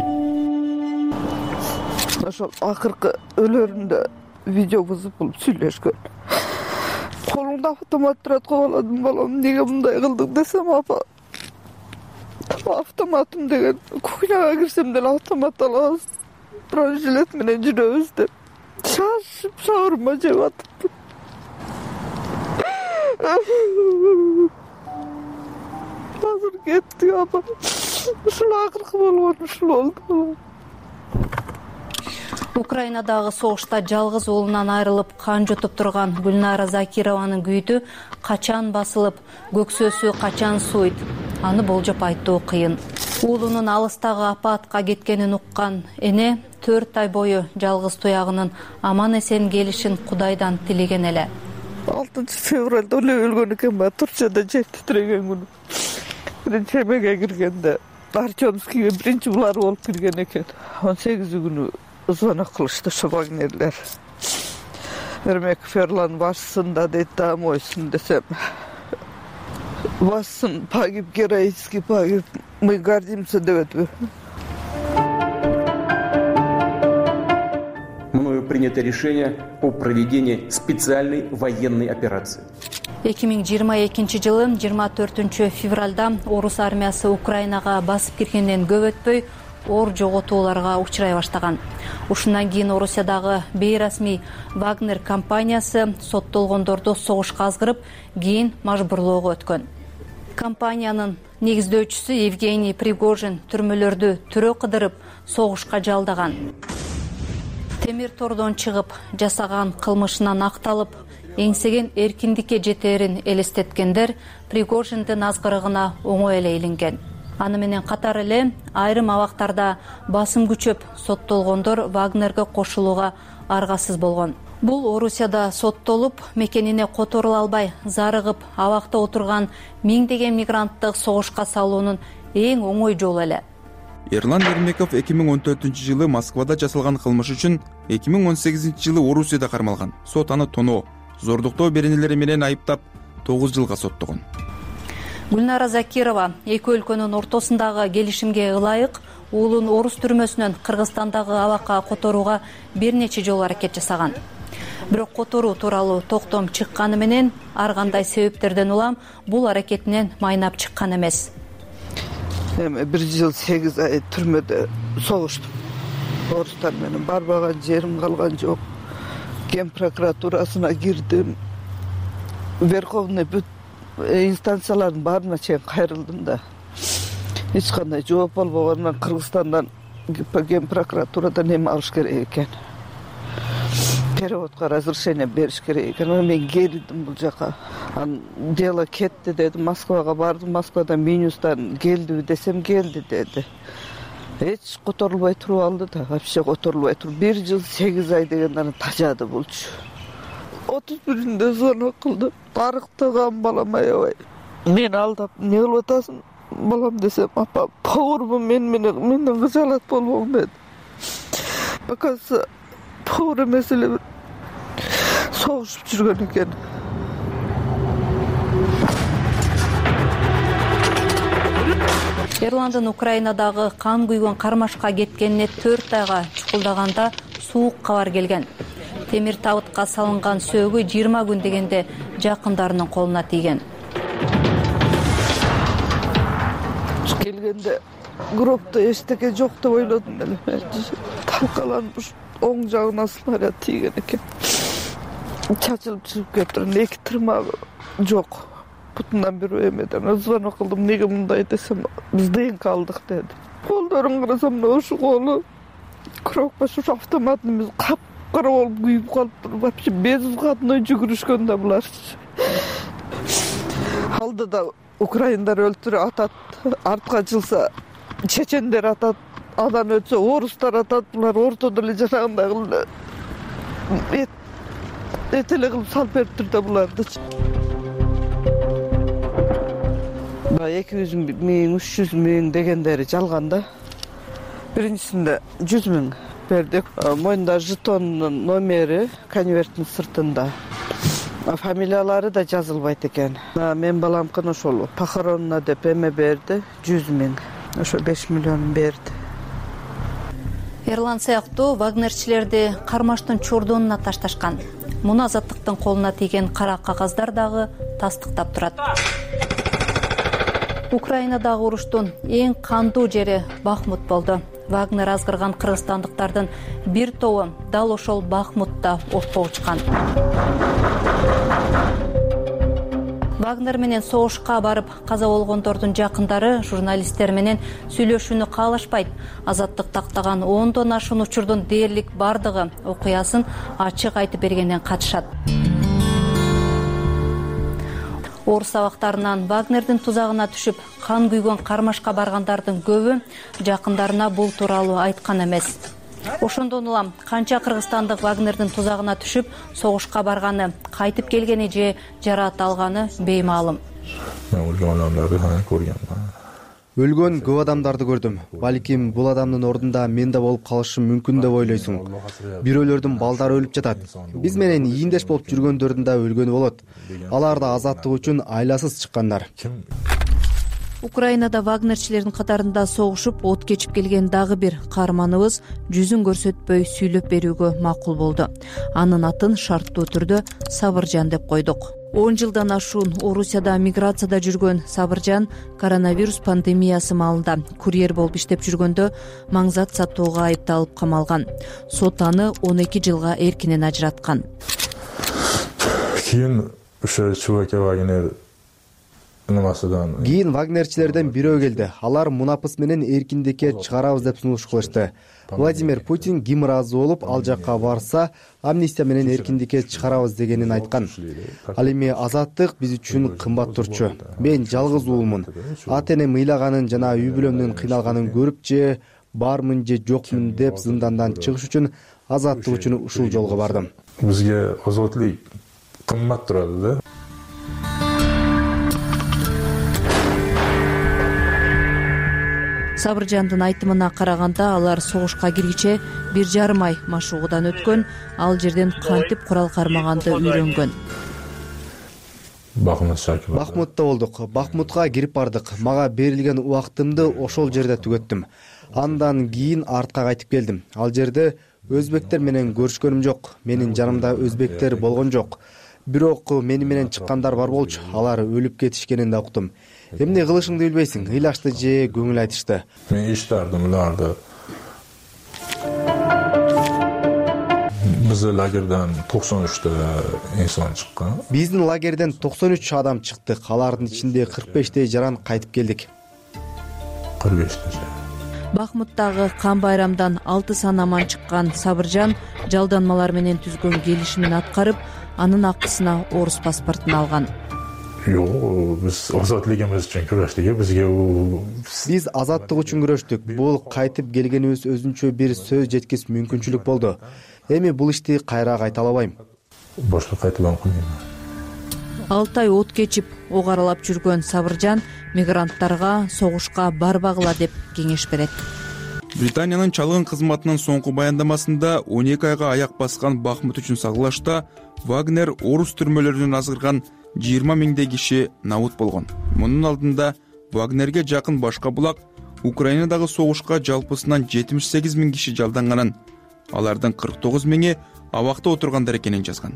S10: Ошол акыркы өлөрүндө видео бузуп болуп сүйлөшкөн. Колуңда автомат турат, кабаладым балам, эмнеге мындай кылдың десем, апа, автоматым деген, кухняга кирсем деле автомат алабыз, бронежилет менен жүрөбүз деп шашып шаарыма жеп атыптыр. Азыр кетти, апа. Ушул акыркы болгон, ушул болду.
S9: Украинадагы согушта жалгыз уулунан айрылып кан жутуп турган Гүлнара Закированын күйүтү качан басылып, көксөсү качан суйт, аны болжоп айтуу кыйын. Уулунун алыстагы апатка кеткенин уккан эне 4 ай бою жалгыз туягынын аман эсен келишин Кудайдан тилеген эле.
S10: 6 февралда эле өлгөн экен, Турцияда жер титиреген күнү. Биринчи эмеге киргенде Артемскийге биринчи булар болуп кирген экен. 18 күнү звонок кылышты ошо вагнерлер. Эрмеков Эрлан башсын да дейт, мойсын десем. Бассын, погиб, героический погиб. Мы гордимся деп.
S12: Мною принято решение о проведении специальной военной операции.
S9: 2022 жылы 24 февралда орус армиясы Украинага басып киргенден көп өтпөй оор жоготууларга учурай баштаган. Ушундан кийин Орусиядагы бейрасмий Вагнер компаниясы соттолгондорду согушка азгырып, кийин мажбурлоого өткөн. Компаниянын негиздөөчүсү Евгений Пригожин түрмөлөрдү түрө кыдырып, согушка жалдаган. Темир тордон чыгып, жасаган кылмышынан акталып, эңсеген эркиндикке жетерин элестеткендер Пригожиндин азгырыгына оңой эле илинген. Аны менен катар эле айрым абактарда басым күчөп соттолгондор Вагнерге кошулууга аргасыз болгон. Бул Орусияда соттолуп, мекенине которула албай, зарыгып, абакта отурган миңдеген мигрантты согушка салуунун эң оңой жолу эле.
S2: Эрлан Эрмеков 2014 жылы Москвада жасалган кылмыш үчүн 2018 жылы Орусияда кармалган. Сот аны тоноо, зордуктоо беренелери менен айыптап 9 жылга соттогон.
S9: Гүлнара Закирова эки өлкөнүн ортосундагы келишимге ылайык уулун орус түрмөсүнөн Кыргызстандагы абакка которууга бир нече жолу аракет жасаган. Бирок которуу тууралуу токтом чыкканы менен ар кандай себептерден улам бул аракетинен майнап чыккан эмес.
S10: Эми 1 жыл 8 ай түрмөдө согуштум. Орустар менен барбаган жерим калган жок. Ген прокуратурасына кирдим. Верховный инстанциялардын баарына чейин кайрылдым да. Эч кандай жооп албагандан Кыргызстандан Ген прокуратурадан эме алыш керек экен. Переводко разрешение бериш керек экен. Мен келдим бул жака. Дело кетти деди, Москвага бардым. Москвадан Минюстан келдиби десем келди деди. Эч которулбай туруп алды да, вообще которулбай туруп. 1 жыл 8 ай дегенден тажады булчу. 31-нде звонок кылды. Арыктаган балам, аябай. Мен алдап, не кылып атасың балам десем, апа, повармын менден кыжалат болбоң деди. Оказывается, повар эмес эле согушуп жүргөн экен.
S9: Эрландын Украинадагы кан күйгөн кармашка кеткенине 4 айга чукулдаганда суук кабар келген. Темир табытка салынган сөөгү 20 күн дегенде жакындарынын колуна тийген.
S10: Келгенде гробто эчтеке жок деп ойлодум эле. Талкаланып оң жагына снаряд тийген экен. Чачылып чыгып кетти. Эки тырмагы жок. Бутунан бир эмеден звонок кылдым. Неге мындай десем, биз ДНК алдык деди. Колдорун карасам, ошо колу коробка ушу автоматыбыз капкара болуп күйүп калыптыр. Вообще безвыходной жүгүрүшкөн да булар. Алдыда украиндар өлтүрүп атат, артка жылса чечендер атат, андан өтсө орустар атат. Булар ортодо эле жанагындай кылып этеле кылып салып бериптир да буларды. 200 миң, 300 миң дегендери жалган да. Биринчисинде 100 миң бердик. Моюнда жетондун номери конверттин сыртында. Фамилиялары да жазылбайт экен. Мен баламкын ошол похоронуна деп эме берди, 100 миң. Ошо 5 миллион берди.
S9: Эрлан сыяктуу вагнерчилерди кармаштын чордонуна ташташкан. Муну Азаттыктын колуна тийген кара кагаздар дагы тастыктап турат. Украинадагы уруштун эң кандуу жери Бахмут болду. Вагнер азгырган кыргызстандыктардын бир тобу дал ошол Бахмутта окко учкан. Вагнер менен согушка барып каза болгондордун жакындары журналисттер менен сүйлөшүүнү каалашпайт. Азаттык тактаган 10дон ашуун учурдун дээрлик бардыгы окуясын ачык айтып бергенден катышат. Орус абактарынан Вагнердин тузагына түшүп, кан күйгөн кармашка баргандардын көбү жакындарына бул тууралуу айткан эмес. Ошондон улам канча кыргызстандык Вагнердин тузагына түшүп, согушка барганы, кайтып келгени же жараат алганы беймаалым.
S4: Өлгөн көп адамдарды көрдүм. Балким бул адамдын ордунда мен да болуп калышым мүмкүн деп ойлойсуң. Бирөөлөрдүн балдары өлүп жатат. Биз менен ийиндеш болуп жүргөндөрдүн да өлгөнү болот. Алар да азаттык үчүн айласыз чыккандар.
S11: Украинада вагнерчилердин катарында согушуп, от кечип келген дагы бир каарманыбыз жүзүн көрсөтпөй сүйлөп берүүгө макул болду. Анын атын шарттуу түрдө Сабыржан деп койдук. 10 жылдан ашуун Орусияда миграцияда жүргөн Сабыржан коронавирус пандемиясы маалында курьер болуп иштеп жүргөндө маңзат сатууга айыпталып камалган. Сот аны 12 жылга эркинен ажыраткан.
S13: Кийин ошо чубаке Вагнер
S4: Кийин вагнерчилерден бирөө келди. Алар мунапыс менен эркиндикке чыгарабыз деп сунуш кылышты. Владимир Путин ким ыраазы болуп ал жакка барса, амнистия менен эркиндикке чыгарабыз дегенин айткан. Ал эми азаттык биз үчүн кымбат турчу. Мен жалгыз уулмун. Ата-энем ыйлаганын жана үй бүлөмдүн кыйналганын көрүп же бармын же жокмун деп зындандан чыгыш үчүн азаттык үчүн ушул жолго бардым.
S13: Бизге азаттык кымбат турат да.
S11: Сабыржандын айтымына караганда алар согушка киргиче 1,5 ай машыгуудан өткөн, ал жерден кантип курал кармаганды үйрөнгөн.
S4: Бахмутта болдук. Бахмутка кирип бардык. Мага берилген убактымды ошол жерде түгөттүм. Андан кийин артка кайтып келдим. Ал жерде өзбектер менен көрүшкөнүм жок. Менин жанымда өзбектер болгон жок. Бирок мени менен чыккандар бар болчу. Алар өлүп кетишкенин да уктум. Эмне кылышыңды билбейсиң, ыйлашты же көңүл айтышты.
S13: Мен иштардым уларды. Биздин лагерден 93 инсан чыккан.
S4: Биздин лагерден 93 адам чыкты. Алардын ичинде 45 жаран кайтып келдик.
S13: 45.
S11: Бахмуттагы кан байрамдан 6 санаман чыккан Сабыржан жалданмалар менен түзгөн келишимин аткарып, анын акысына орус паспортун алган.
S13: Биз азаттыгыбыз үчүн күрөштүк.
S4: Биз азаттык үчүн күрөштүк. Бул кайтып келгенибиз өзүнчө бир сөз жеткис мүмкүнчүлүк болду. Эми бул ишти кайра кайта албайм.
S13: Башка кайта албайм.
S11: 6 ай от кечип, ок аралап жүргөн Сабыржан мигранттарга согушка барбагыла деп кеңеш берет.
S2: Британиянын чалгын кызматынын соңку баяндамасында 12 айга аяк баскан Бахмут үчүн сагылашта Вагнер орус түрмөлөрүнөн азгырган 20 миңдей киши набут болгон. Мунун алдында Вагнерге жакын башка булак Украинадагы согушка жалпысынан 78 миң киши жалданганын, алардын 49 миңи абакта отургандар экенин жазган.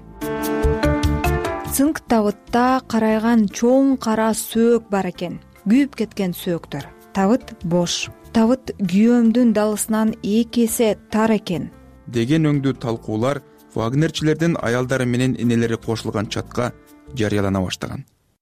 S14: Цинк табытта карайган чоң кара сөөк бар экен. Күйүп кеткен сөөктөр.
S11: табыт бош. Табыт күйөөмдүн далысынан 2 эсе тар экен
S2: деген өңдүү талкуулар вагнерчилердин аялдары менен энелери кошулган чатка жарыялана баштаган.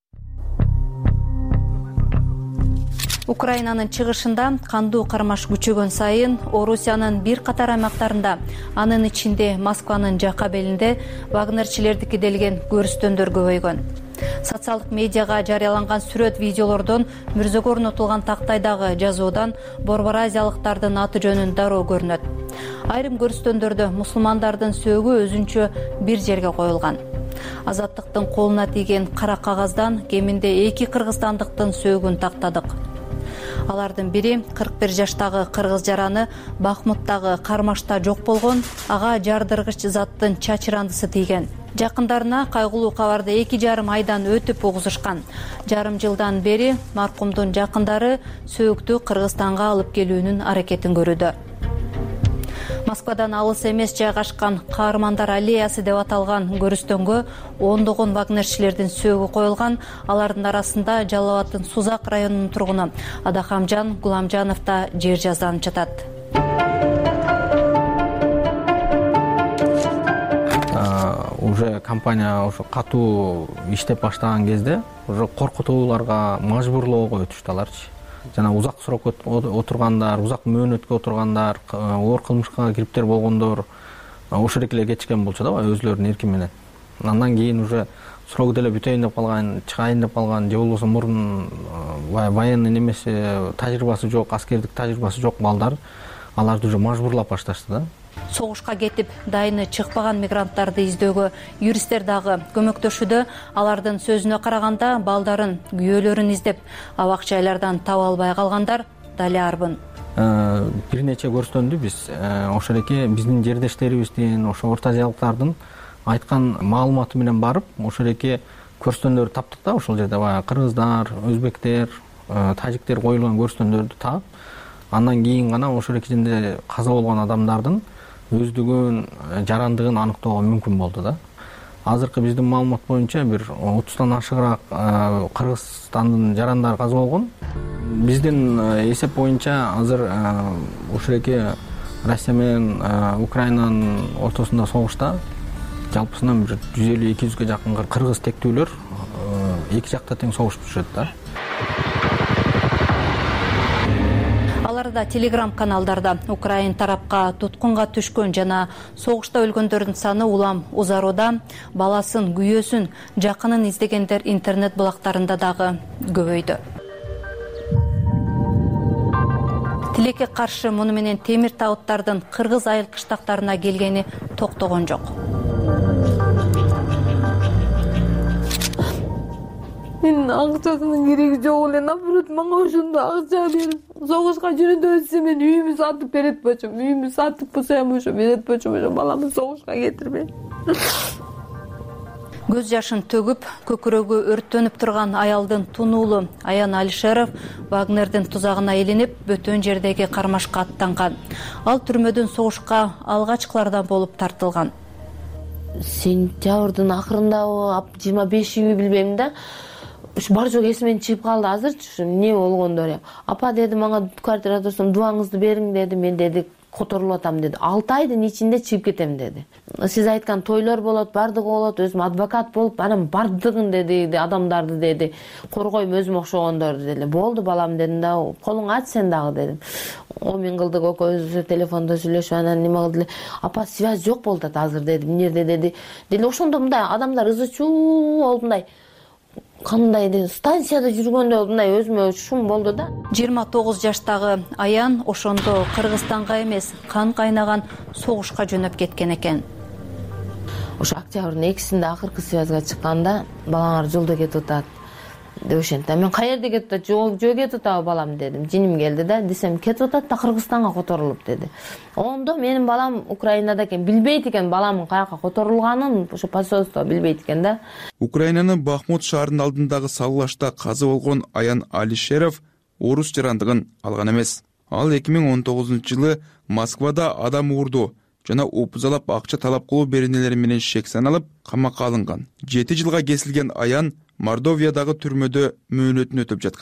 S9: Украинанын чыгышында кандуу кармаш күчөгөн сайын Орусиянын бир катар аймактарында, анын ичинде Москванын жака белинде вагнерчилердики делген көрүстөндөр көбөйгөн. Социалдык медиага жарыяланган сүрөт видеолордон мүрзөгө орнотулган тактайдагы жазуудан борбор азиялыктардын аты жөнүн дароо көрүнөт. Айрым көрүстөндөрдө мусулмандардын сөөгү өзүнчө бир жерге коюлган. Азаттыктын колуна тийген кара кагаздан кеминде 2 кыргызстандыктын сөөгүн тактадык. Алардын бири 41 жаштагы кыргыз жараны Бахмуттагы кармашта жок болгон, ага жардыргыч заттын чачырандысы тийген. Жакындарына кайгылуу кабарды 2,5 айдан өтүп угузушкан. Жарым жылдан бери маркумдун жакындары сөөктү Кыргызстанга алып келүүнүн аракетин көрүүдө. Москвадан алыс эмес жайгашкан Каармандар аллеясы деп аталган көрүстөнгө ондогон вагнерчилердин сөөгү коюлган. Алардын арасында Жалал Абаддын Сузак районунун тургуну Адахамжан Гуламжанов да жер жазданып жатат.
S5: Уже компания ошо катуу иштеп баштаган кезде уже коркутууларга мажбурлоого өтүштү аларчы. Жана узак срок отургандар, узак мөөнөткө отургандар, оор кылмышка кириптер болгондор ошол эле кетишкен болчу да, өзлөрүнүн эрки менен. Андан кийин уже срок деле бүтөйүн деп калган, чыгайын деп калган, же болбосо мурун военный немесе тажрыйбасы жок, аскердик тажрыйбасы жок балдар, аларды уже мажбурлап башташты да.
S9: Согушка кетип дайыны чыкпаган мигранттарды издөөгө юристтер дагы көмөктөшүүдө. Алардын сөзүнө караганда, балдарын, күйөөлөрүн издеп, абак жайлардан таба албай калгандар дали арбын.
S5: Бир нече көрсөттү биз ошол эки биздин жердештерибиздин, ошо Орто Азиялыктардын айткан маалыматы менен барып, ошол эки көрсөттөрдү таптык да, ошол жерде кыргыздар, өзбектер, тажиктер коюлган көрсөттөрдү таап, андан кийин гана ошол эки жерде каза болгон адамдардын өздүгүн, жарандыгын аныктоого мүмкүн болду да. Азыркы биздин маалымат боюнча бир 30тан ашыгыраак Кыргызстандын жарандары каза болгон. Биздин эсеп боюнча азыр ошол эки Россия менен Украинанын ортосунда согушта жалпысынан бир 150-200ге жакын кыргыз тектүүлөр эки жакта тең согушуп жүрөт да.
S9: Аларда Telegram каналдарда Украин тарапка туткунга түшкөн жана согушта өлгөндөрдүн саны улам узарууда, баласын, күйөөсүн, жакынын издегендер интернет булактарында дагы көбөйдү. Тилекке каршы муну менен темир табыттардын кыргыз айыл кыштактарына келгени токтогон жок.
S25: Менин акчасынын кереги жок эле, наоборот, мага ошондо акча берип, согушка жүрүндө өтсө мен үйүмдү сатып берет болчумун. Үйүмдү сатып болсом ошо берет болчумун, ошо баламды согушка кетирбей.
S9: Көз жашын төгүп, көкүрөгү өрттөнүп турган аялдын тунуулу Аян Алишеров Вагнердин тузагына илинип, бөтөн жердеги кармашка аттанган. Ал түрмөдөн согушка алгачкылардан болуп тартылган.
S14: Сентябрдын акырындабы 25-и билбейм да. Бар жок эсимден чыгып калды азырчы эмне болгондор. Апа деди, мага квартира турсам дубаңызды бериң деди. Мен деди, которулуп атам деди. 6 айдын ичинде чыгып кетем деди. Сиз айткан тойлор болот, бардыгы болот, өзүм адвокат болуп, анан бардыгын деди, адамдарды деди, коргойм өзүм окшогондорду деди. Болду балам дедим да, колуң ач сен дагы дедим. Мен кылдык экөөбүз телефондо сүйлөшүп, анан неме кылды эле. Апа связь жок болуп атат азыр деди. Эмнеде деди. Дели ошондо мындай адамдар ызы-чуу болду, мындай кандай станцияда жүргөндө мындай өзүмө шум болду да.
S9: 29 жаштагы Аян ошондо Кыргызстанга эмес, кан кайнаган согушка жөнөп кеткен экен.
S14: Ошо октябрдын 2-синде акыркы связга чыкканда балаңар жолдо кетип атат деп ошентти. Мен каерде кетип атат? Жок кетип атабы балам дедим. Жиним келди да, десем кетип атат да Кыргызстанга которулуп деди. Ондо менин балам Украинада экен, билбейт экен баламдын каяка которулганын, ошо посольство билбейт экен да.
S2: Украинанын Бахмут шаарынын алдындагы саллашта каза болгон Аян Алишеров орус жарандыгын алган эмес. Ал 2019-жылы Москвада адам уурдоо жана опузалап акча талап кылуу беренелери менен шек саналып камакка алынган. 7 жылга кесилген Аян Мордовиядагы түрмөдө мөөнөтүн өтөп жаткан.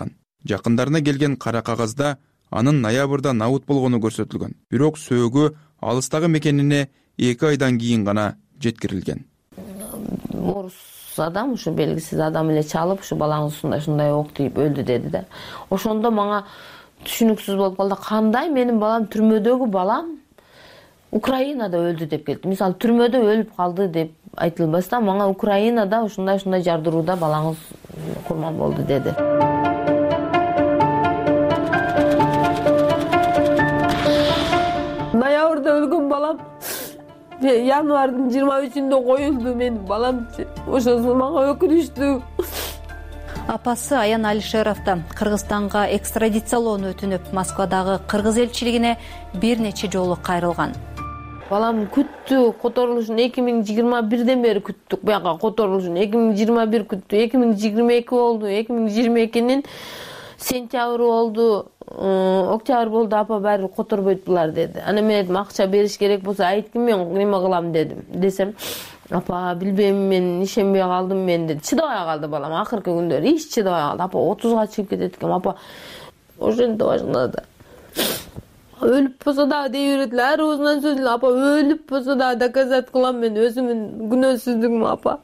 S2: Жакындарына келген кара кагазда анын ноябрда набыт болгону көрсөтүлгөн. Бирок сөөгү алыстагы мекенине 2 айдан кийин гана жеткирилген.
S14: Орус адам, ушу белгисиз адам эле чалып, ушу балаңыз ушундай ок тийип өлдү деди да. Ошондо мага түшүнүксүз болуп калды. Кандай менин балам, түрмөдөгү балам Украинада өлдү деп келди. Мисалы, түрмөдө өлүп калды деп айтылбастан, мага Украинада ушундай жардырууда балаңыз курман болду деди.
S25: Ноябрда өлгөн балам январдын 23-ндө коюлду менин балам. Ошосу мага өкүнүчтүү.
S9: Апасы Аян Алишеровду Кыргызстанга экстрадициялоону өтүнүп, Москвадагы кыргыз элчилигине бир нече жолу кайрылган.
S14: Балам күттү, которулушун 2021ден бери күттүк. Буяка которулушун 2021 күттү, 2022 болду, 2022нин сентябры болду, октябрь болду, апа баары которбойт булар деди. Ана мен айттым, акча бериш керек болсо айткын, мен неме кылам дедим. Десем, апа билбейм, мен ишенбей калдым мен деди. Чыдабай калды балам, акыркы күндөрү эч чыдабай калды. Апа 30га чыгып кетет экен, апа ошентип башында өлүп болсо да дей берет эле, ар оозунан сөз эле, апа өлүп болсо да доказать кылам, мен өзүмдүн күнөөсүздүгүм, апа.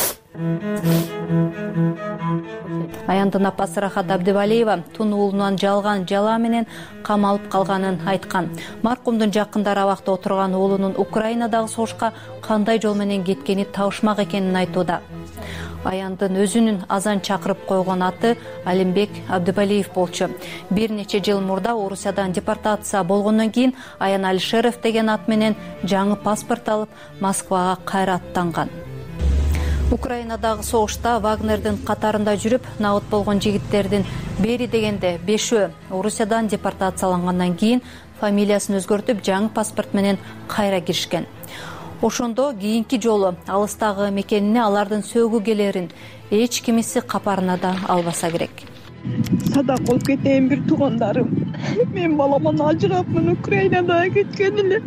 S9: Аяндын апасы Рахат Абдыбалиева тун уулунан жалган жала менен камалып калганын айткан. Маркумдун жакындары абакта отурган уулунун Украинадагы согушка кандай жол менен кеткени табышмак экенин айтууда. Аяндын өзүнүн азан чакырып койгон аты Алимбек Абдыбалиев болчу. Бир нече жыл мурда Орусиядан депортация болгондон кийин Аян Алишеров деген ат менен жаңы паспорт алып, Москвага кайра аттанган. Украинадагы согушта Вагнердин катарында жүрүп, набыт болгон жигиттердин бери дегенде 5-өө Орусиядан депортациялангандан кийин фамилиясын өзгөртүп, жаңы паспорт менен кайра киришкен. Ошондо кийинки жолу алыстагы мекенине алардын сөөгү келерин эч кимиси капарына да албаса керек.
S16: Садак болуп кетейин бир туугандарым. Мен баламан ажырапмын, Украинада кеткен эле.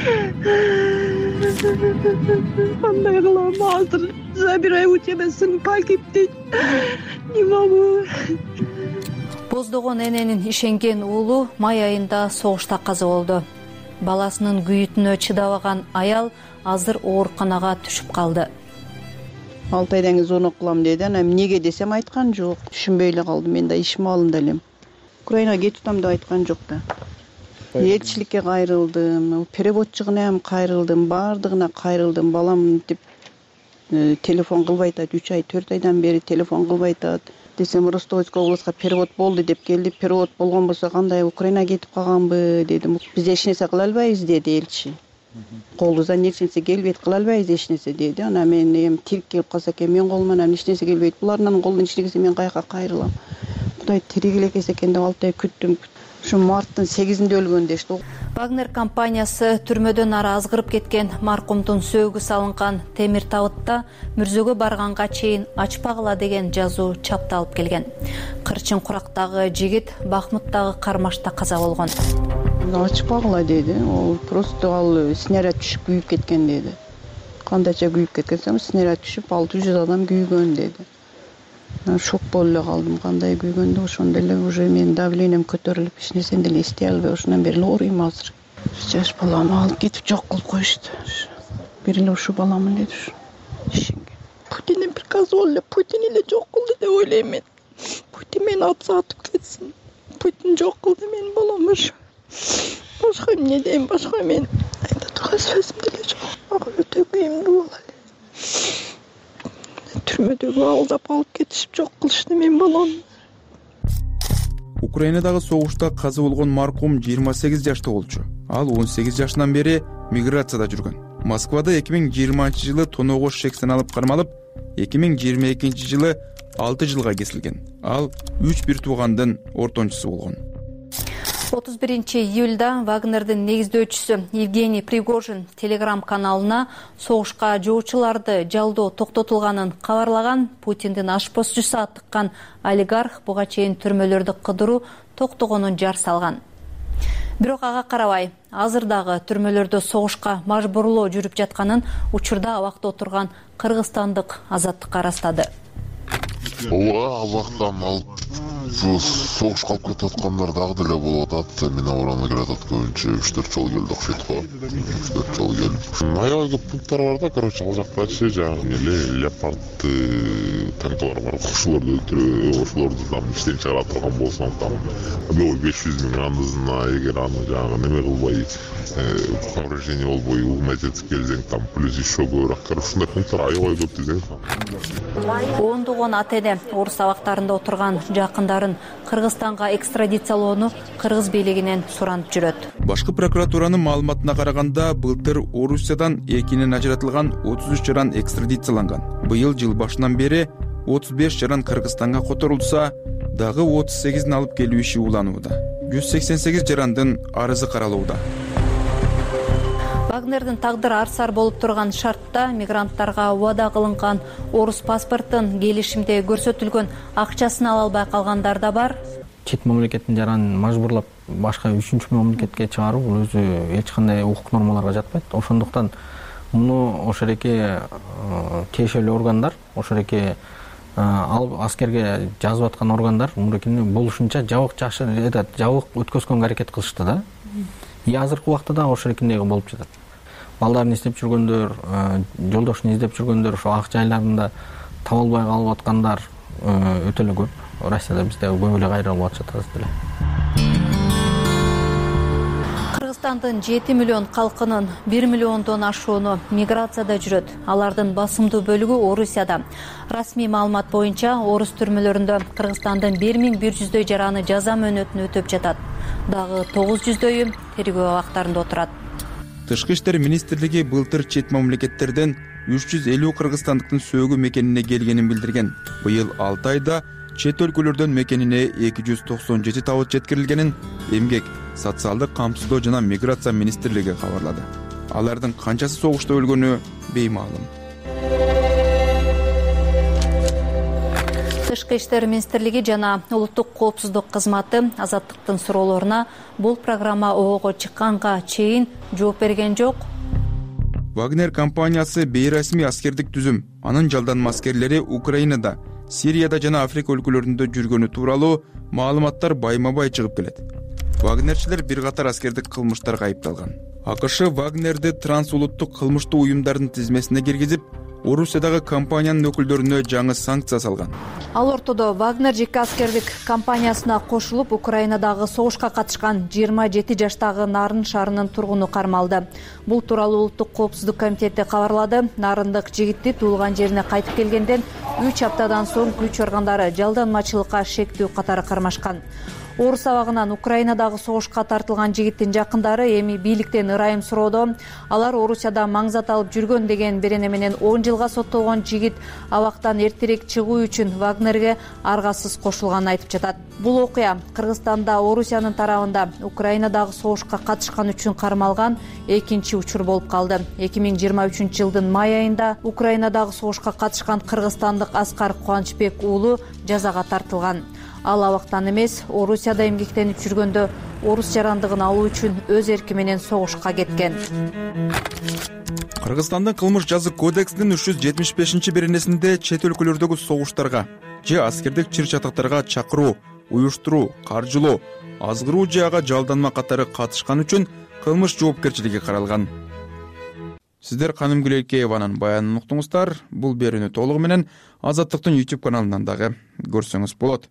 S16: Кандай кылам азыр? Забирай у тебя сын погиб дейт. Не могу.
S9: Боздогон эненин ишенген уулу май айында согушта каза болду. Баласынын күйүтүнө чыдабаган аял азыр ооруканага түшүп калды.
S16: 6 айдан кийин звонок кылам деди. Анан эмнеге десем айткан жок. Түшүнбөй эле калдым. Мен да ишим алында элем. Украинага кетип атам деп айткан жок да. Элчиликке кайрылдым, переводчугуна ham кайрылдым, баардыгына кайрылдым. Балам деп телефон кылбай атат, 3 ай 4 айдан бери телефон кылбай атат. Десем Ростовская областка перевод болду деп келди. Перевод болгон болсо кандай Украинага кетип калганбы дедим. Биз эч нерсе кыла албайбыз деди элчи. Колубуздан эч нерсе келбейт, кыла албайбыз эч нерсе деди. Анан мен эми тирип келип калса экен, мен колуман эч нерсе келбейт. Булардын колунан эч нерсе мен каяка кайрылам. Кудай тирик эле экен деп 6 ай күттүм. Ушу марттын 8-inde өлгөн дешти.
S9: Вагнер компаниясы түрмөдөн ары азгырып кеткен маркумдун сөөгү салынган темир табытта мүрзөгө барганга чейин ачпагыла деген жазуу чапталып келген. Кырчын курактагы жигит Бахмуттагы кармашта каза болгон.
S16: Ачпагыла деди. Ол просто ал снаряд түшүп күйүп кеткен деди. Кандайча күйүп кеткен, снаряд түшүп 600 адам күйгөн деди. Шок болуп эле калдым, кандай күйгөндө. Ошондо эле уже менин давлением көтөрүлүп, эч нерсени деле эстей албай, ошондон бери эле ооруйм азыр. Жаш баламды алып кетип жок кылып коюшту. Бир эле ушу баламын деди. Путиндин приказы болду эле, Путин эле жок кылды деп ойлойм мен. Путин мени атып кетсин. Путин жок кылды менин баламды. Башка эмне дейм, башка мен айта турган сөзүм деле жок. Ага өтө күйүмдүү болду. Түрмөдөгү алдап алып кетишип жок кылышты мен баламды.
S2: Украинадагы согушта каза болгон маркум 28 жашта болчу. Ал 18 жашынан бери миграцияда жүргөн. Москвада 2020-жылы тоноого шектен алып кармалып, 2022 жылы 6 жылга кесилген. Ал 3 бир туугандын ортончусу болгон.
S9: 31-июлда Вагнердин негиздөөчүсү Евгений Пригожин Telegram каналына согушка жоочуларды жалдоо токтотулганын кабарлаган. Путиндин ашпозчусу аттыккан олигарх буга чейин түрмөлөрдү кыдыруу токтогонун жар салган. Бирок ага карабай, азыр дагы түрмөлөрдө согушка мажбурлоо жүрүп жатканын учурда абакта отурган кыргызстандык Азаттыкка ырастады.
S17: Ооба, абактан алып согуш калып кетип аткандар дагы деле болуп атат. Мен абарана келатат көбүнчө 3-4 жол келди окшойт го. 3-4 жол келип. Аябай көп пункттар бар да, короче, ал жактачы жаңы эле леопард танкалар бар. Ошолорду өлтүрүп, ошолорду там иштен чыгара турган болсоң, там 500 миң андызына эгер аны жаңы неме кылбай, повреждение болбой угуна жетип келсең, там плюс еще көбүрөөк. Короче, ушундай пункттар аябай көп десең.
S9: Ондогон ата-эне орус абактарында отурган жакындарын Кыргызстанга экстрадициялоону кыргыз бийлигинен суранып жүрөт.
S2: Башкы прокуратуранын маалыматына караганда, былтыр Орусиядан эркинен ажыратылган 33 жаран экстрадицияланган. Быйыл жыл башынан бери 35 жаран Кыргызстанга которулса, дагы 38-ин алып келүү иши уланууда. 188 жарандын арызы каралууда.
S9: Вагнердин тагдыры арсар болуп турган шартта мигранттарга убада кылынган орус паспортун келишимде көрсөтүлгөн акчасын ала албай калгандар да бар.
S5: Чет мамлекеттин жаранын мажбурлап башка 3-чү мамлекетке чыгаруу бул өзү эч кандай укук нормаларга жатпайт. Ошондуктан муну ошереке тиешелүү органдар, ошереке алып аскерге жазып аткан органдар мурекени болушунча жабык өткөзгөнгө аракет кылышты да. Азыркы убакта да ошерекиндеги болуп жатат. Балдарын издеп жүргөндөр, жолдошун издеп жүргөндөр, ошо ак жайларында таба албай калып аткандар өтө эле көп. Россияда бизде көп эле кайрылып атышат азыр деле.
S9: Кыргызстандын 7 миллион калкынын 1 миллиондон ашууну миграцияда жүрөт. Алардын басымдуу бөлүгү Орусияда. Расмий маалымат боюнча, орус түрмөлөрүндө Кыргызстандын 1100дөй жараны жаза мөөнөтүн өтөп жатат. Дагы 900дөйү тергөө абактарында отурат.
S2: Тышкы иштер министрлиги былтыр чет мамлекеттерден 350 кыргызстандыктын сөөгү мекенине келгенин билдирген. Быйыл 6 айда чет өлкөлөрдөн мекенине 297 табыт жеткирилгенин Эмгек, социалдык камсыздоо жана миграция министрлиги кабарлады. Алардын канчасы согушта өлгөнү беймаалым.
S9: Тышкы иштер министрлиги жана улуттук коопсуздук кызматы Азаттыктын суроолоруна бул программа ого чыкканга чейин жооп берген жок.
S2: Вагнер компаниясы бейрасмий аскердик түзүм. Анын жалданма аскерлери Украинада, Сирияда жана Африка өлкөлөрүндө жүргөнү тууралуу маалыматтар байма-бай чыгып келет. Вагнерчилер бир катар аскердик кылмыштарга айыпталган. АКШ Вагнерди трансулуттук кылмыштуу уюмдардын тизмесине киргизип, Орусиядагы компаниянын өкүлдөрүнө жаңы санкция салган.
S9: Ал ортодо Вагнер жеке аскердик компаниясына кошулуп, Украинадагы согушка катышкан 27 жаштагы Нарын шаарынын тургуну кармалды. Бул тууралуу улуттук коопсуздук комитети кабарлады. Нарындык жигитти туулган жерине кайтып келгенден 3 аптадан соң күч органдары жалданмачылыкка шектүү катары кармашкан. Орус абагынан Украинадагы согушка тартылган жигиттин жакындары эми бийликтен ырайым суроодо. Алар Орусияда маңзат алып жүргөн деген берене менен 10 жылга соттолгон жигит абактан эртерээк чыгуу үчүн Вагнерге аргасыз кошулганын айтып жатат. Бул окуя Кыргызстанда Орусиянын тарабында Украинадагы согушка катышкан үчүн кармалган экинчи учур болуп калды. 2023 жылдын май айында Украинадагы согушка катышкан кыргызстандык Аскар Кубанычбек уулу жазага тартылган. Ал абактан эмес, Орусияда эмгектенип жүргөндө орус жарандыгын алуу үчүн өз эрки менен согушка кеткен.
S2: Кыргызстандын кылмыш жазык кодексинин 375-беренесинде чет өлкөлөрдөгү согуштарга же аскердик чыр-чатактарга чакыруу, уюштуруу, каржылоо, азгыруу же ага жалданма катары катышкан үчүн кылмыш жоопкерчилиги каралган. Сиздер Каным Гүлелкееванын баянын уктуңуздар. Бул берүүнү толугу менен Азаттыктын YouTube каналынан дагы көрсөңүз болот.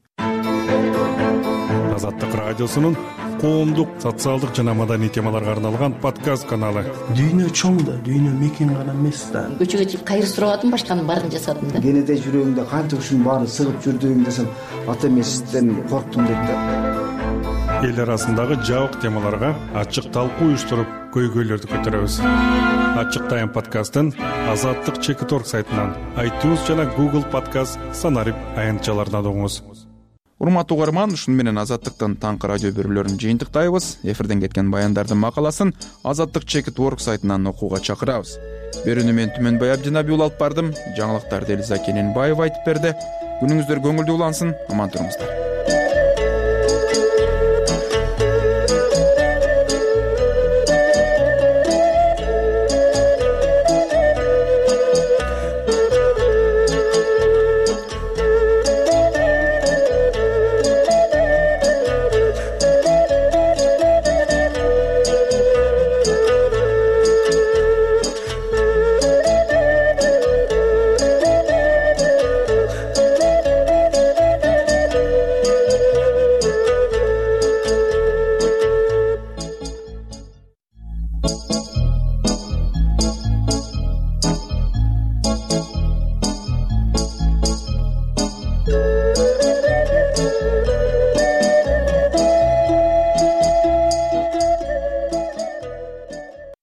S18: Азаттык радиосунун коомдук, социалдык жана маданий темаларга арналган подкаст каналы.
S7: Дүйнө чоң да, дүйнө мекен гана эмес да.
S20: Көчөгө чыгып кайыр сурабадым, башканын баарын жасадым да.
S7: Кенеде жүрөгүңдө канча ушунун баарын сыгып жүрдүң десем, ата эмесизден корктум дейт да.
S18: Эл арасындагы жабык темаларга ачык талкуу уюштуруп, көйгөйлөрдү көтөрөбүз. Ачык Тайм подкастын Азаттык Чекит.org сайтынан, iTunes жана Google Podcast санарип аянтчаларынан угуңуз.
S2: Урматтуу угарман, ушуну менен Азаттыктын таңкы радио берүүлөрүн жыйынтыктайбыз. Эфирден кеткен баяндардын макаласын Азаттык Чекит.org сайтынан окууга чакырабыз. Берүүнү мен Түмөнбай Абдинаби алып бардым. Жаңылыктарды Элиза Кененбаева айтып берди. Күнүңүздөр көңүлдүү улансын, аман туруңуздар.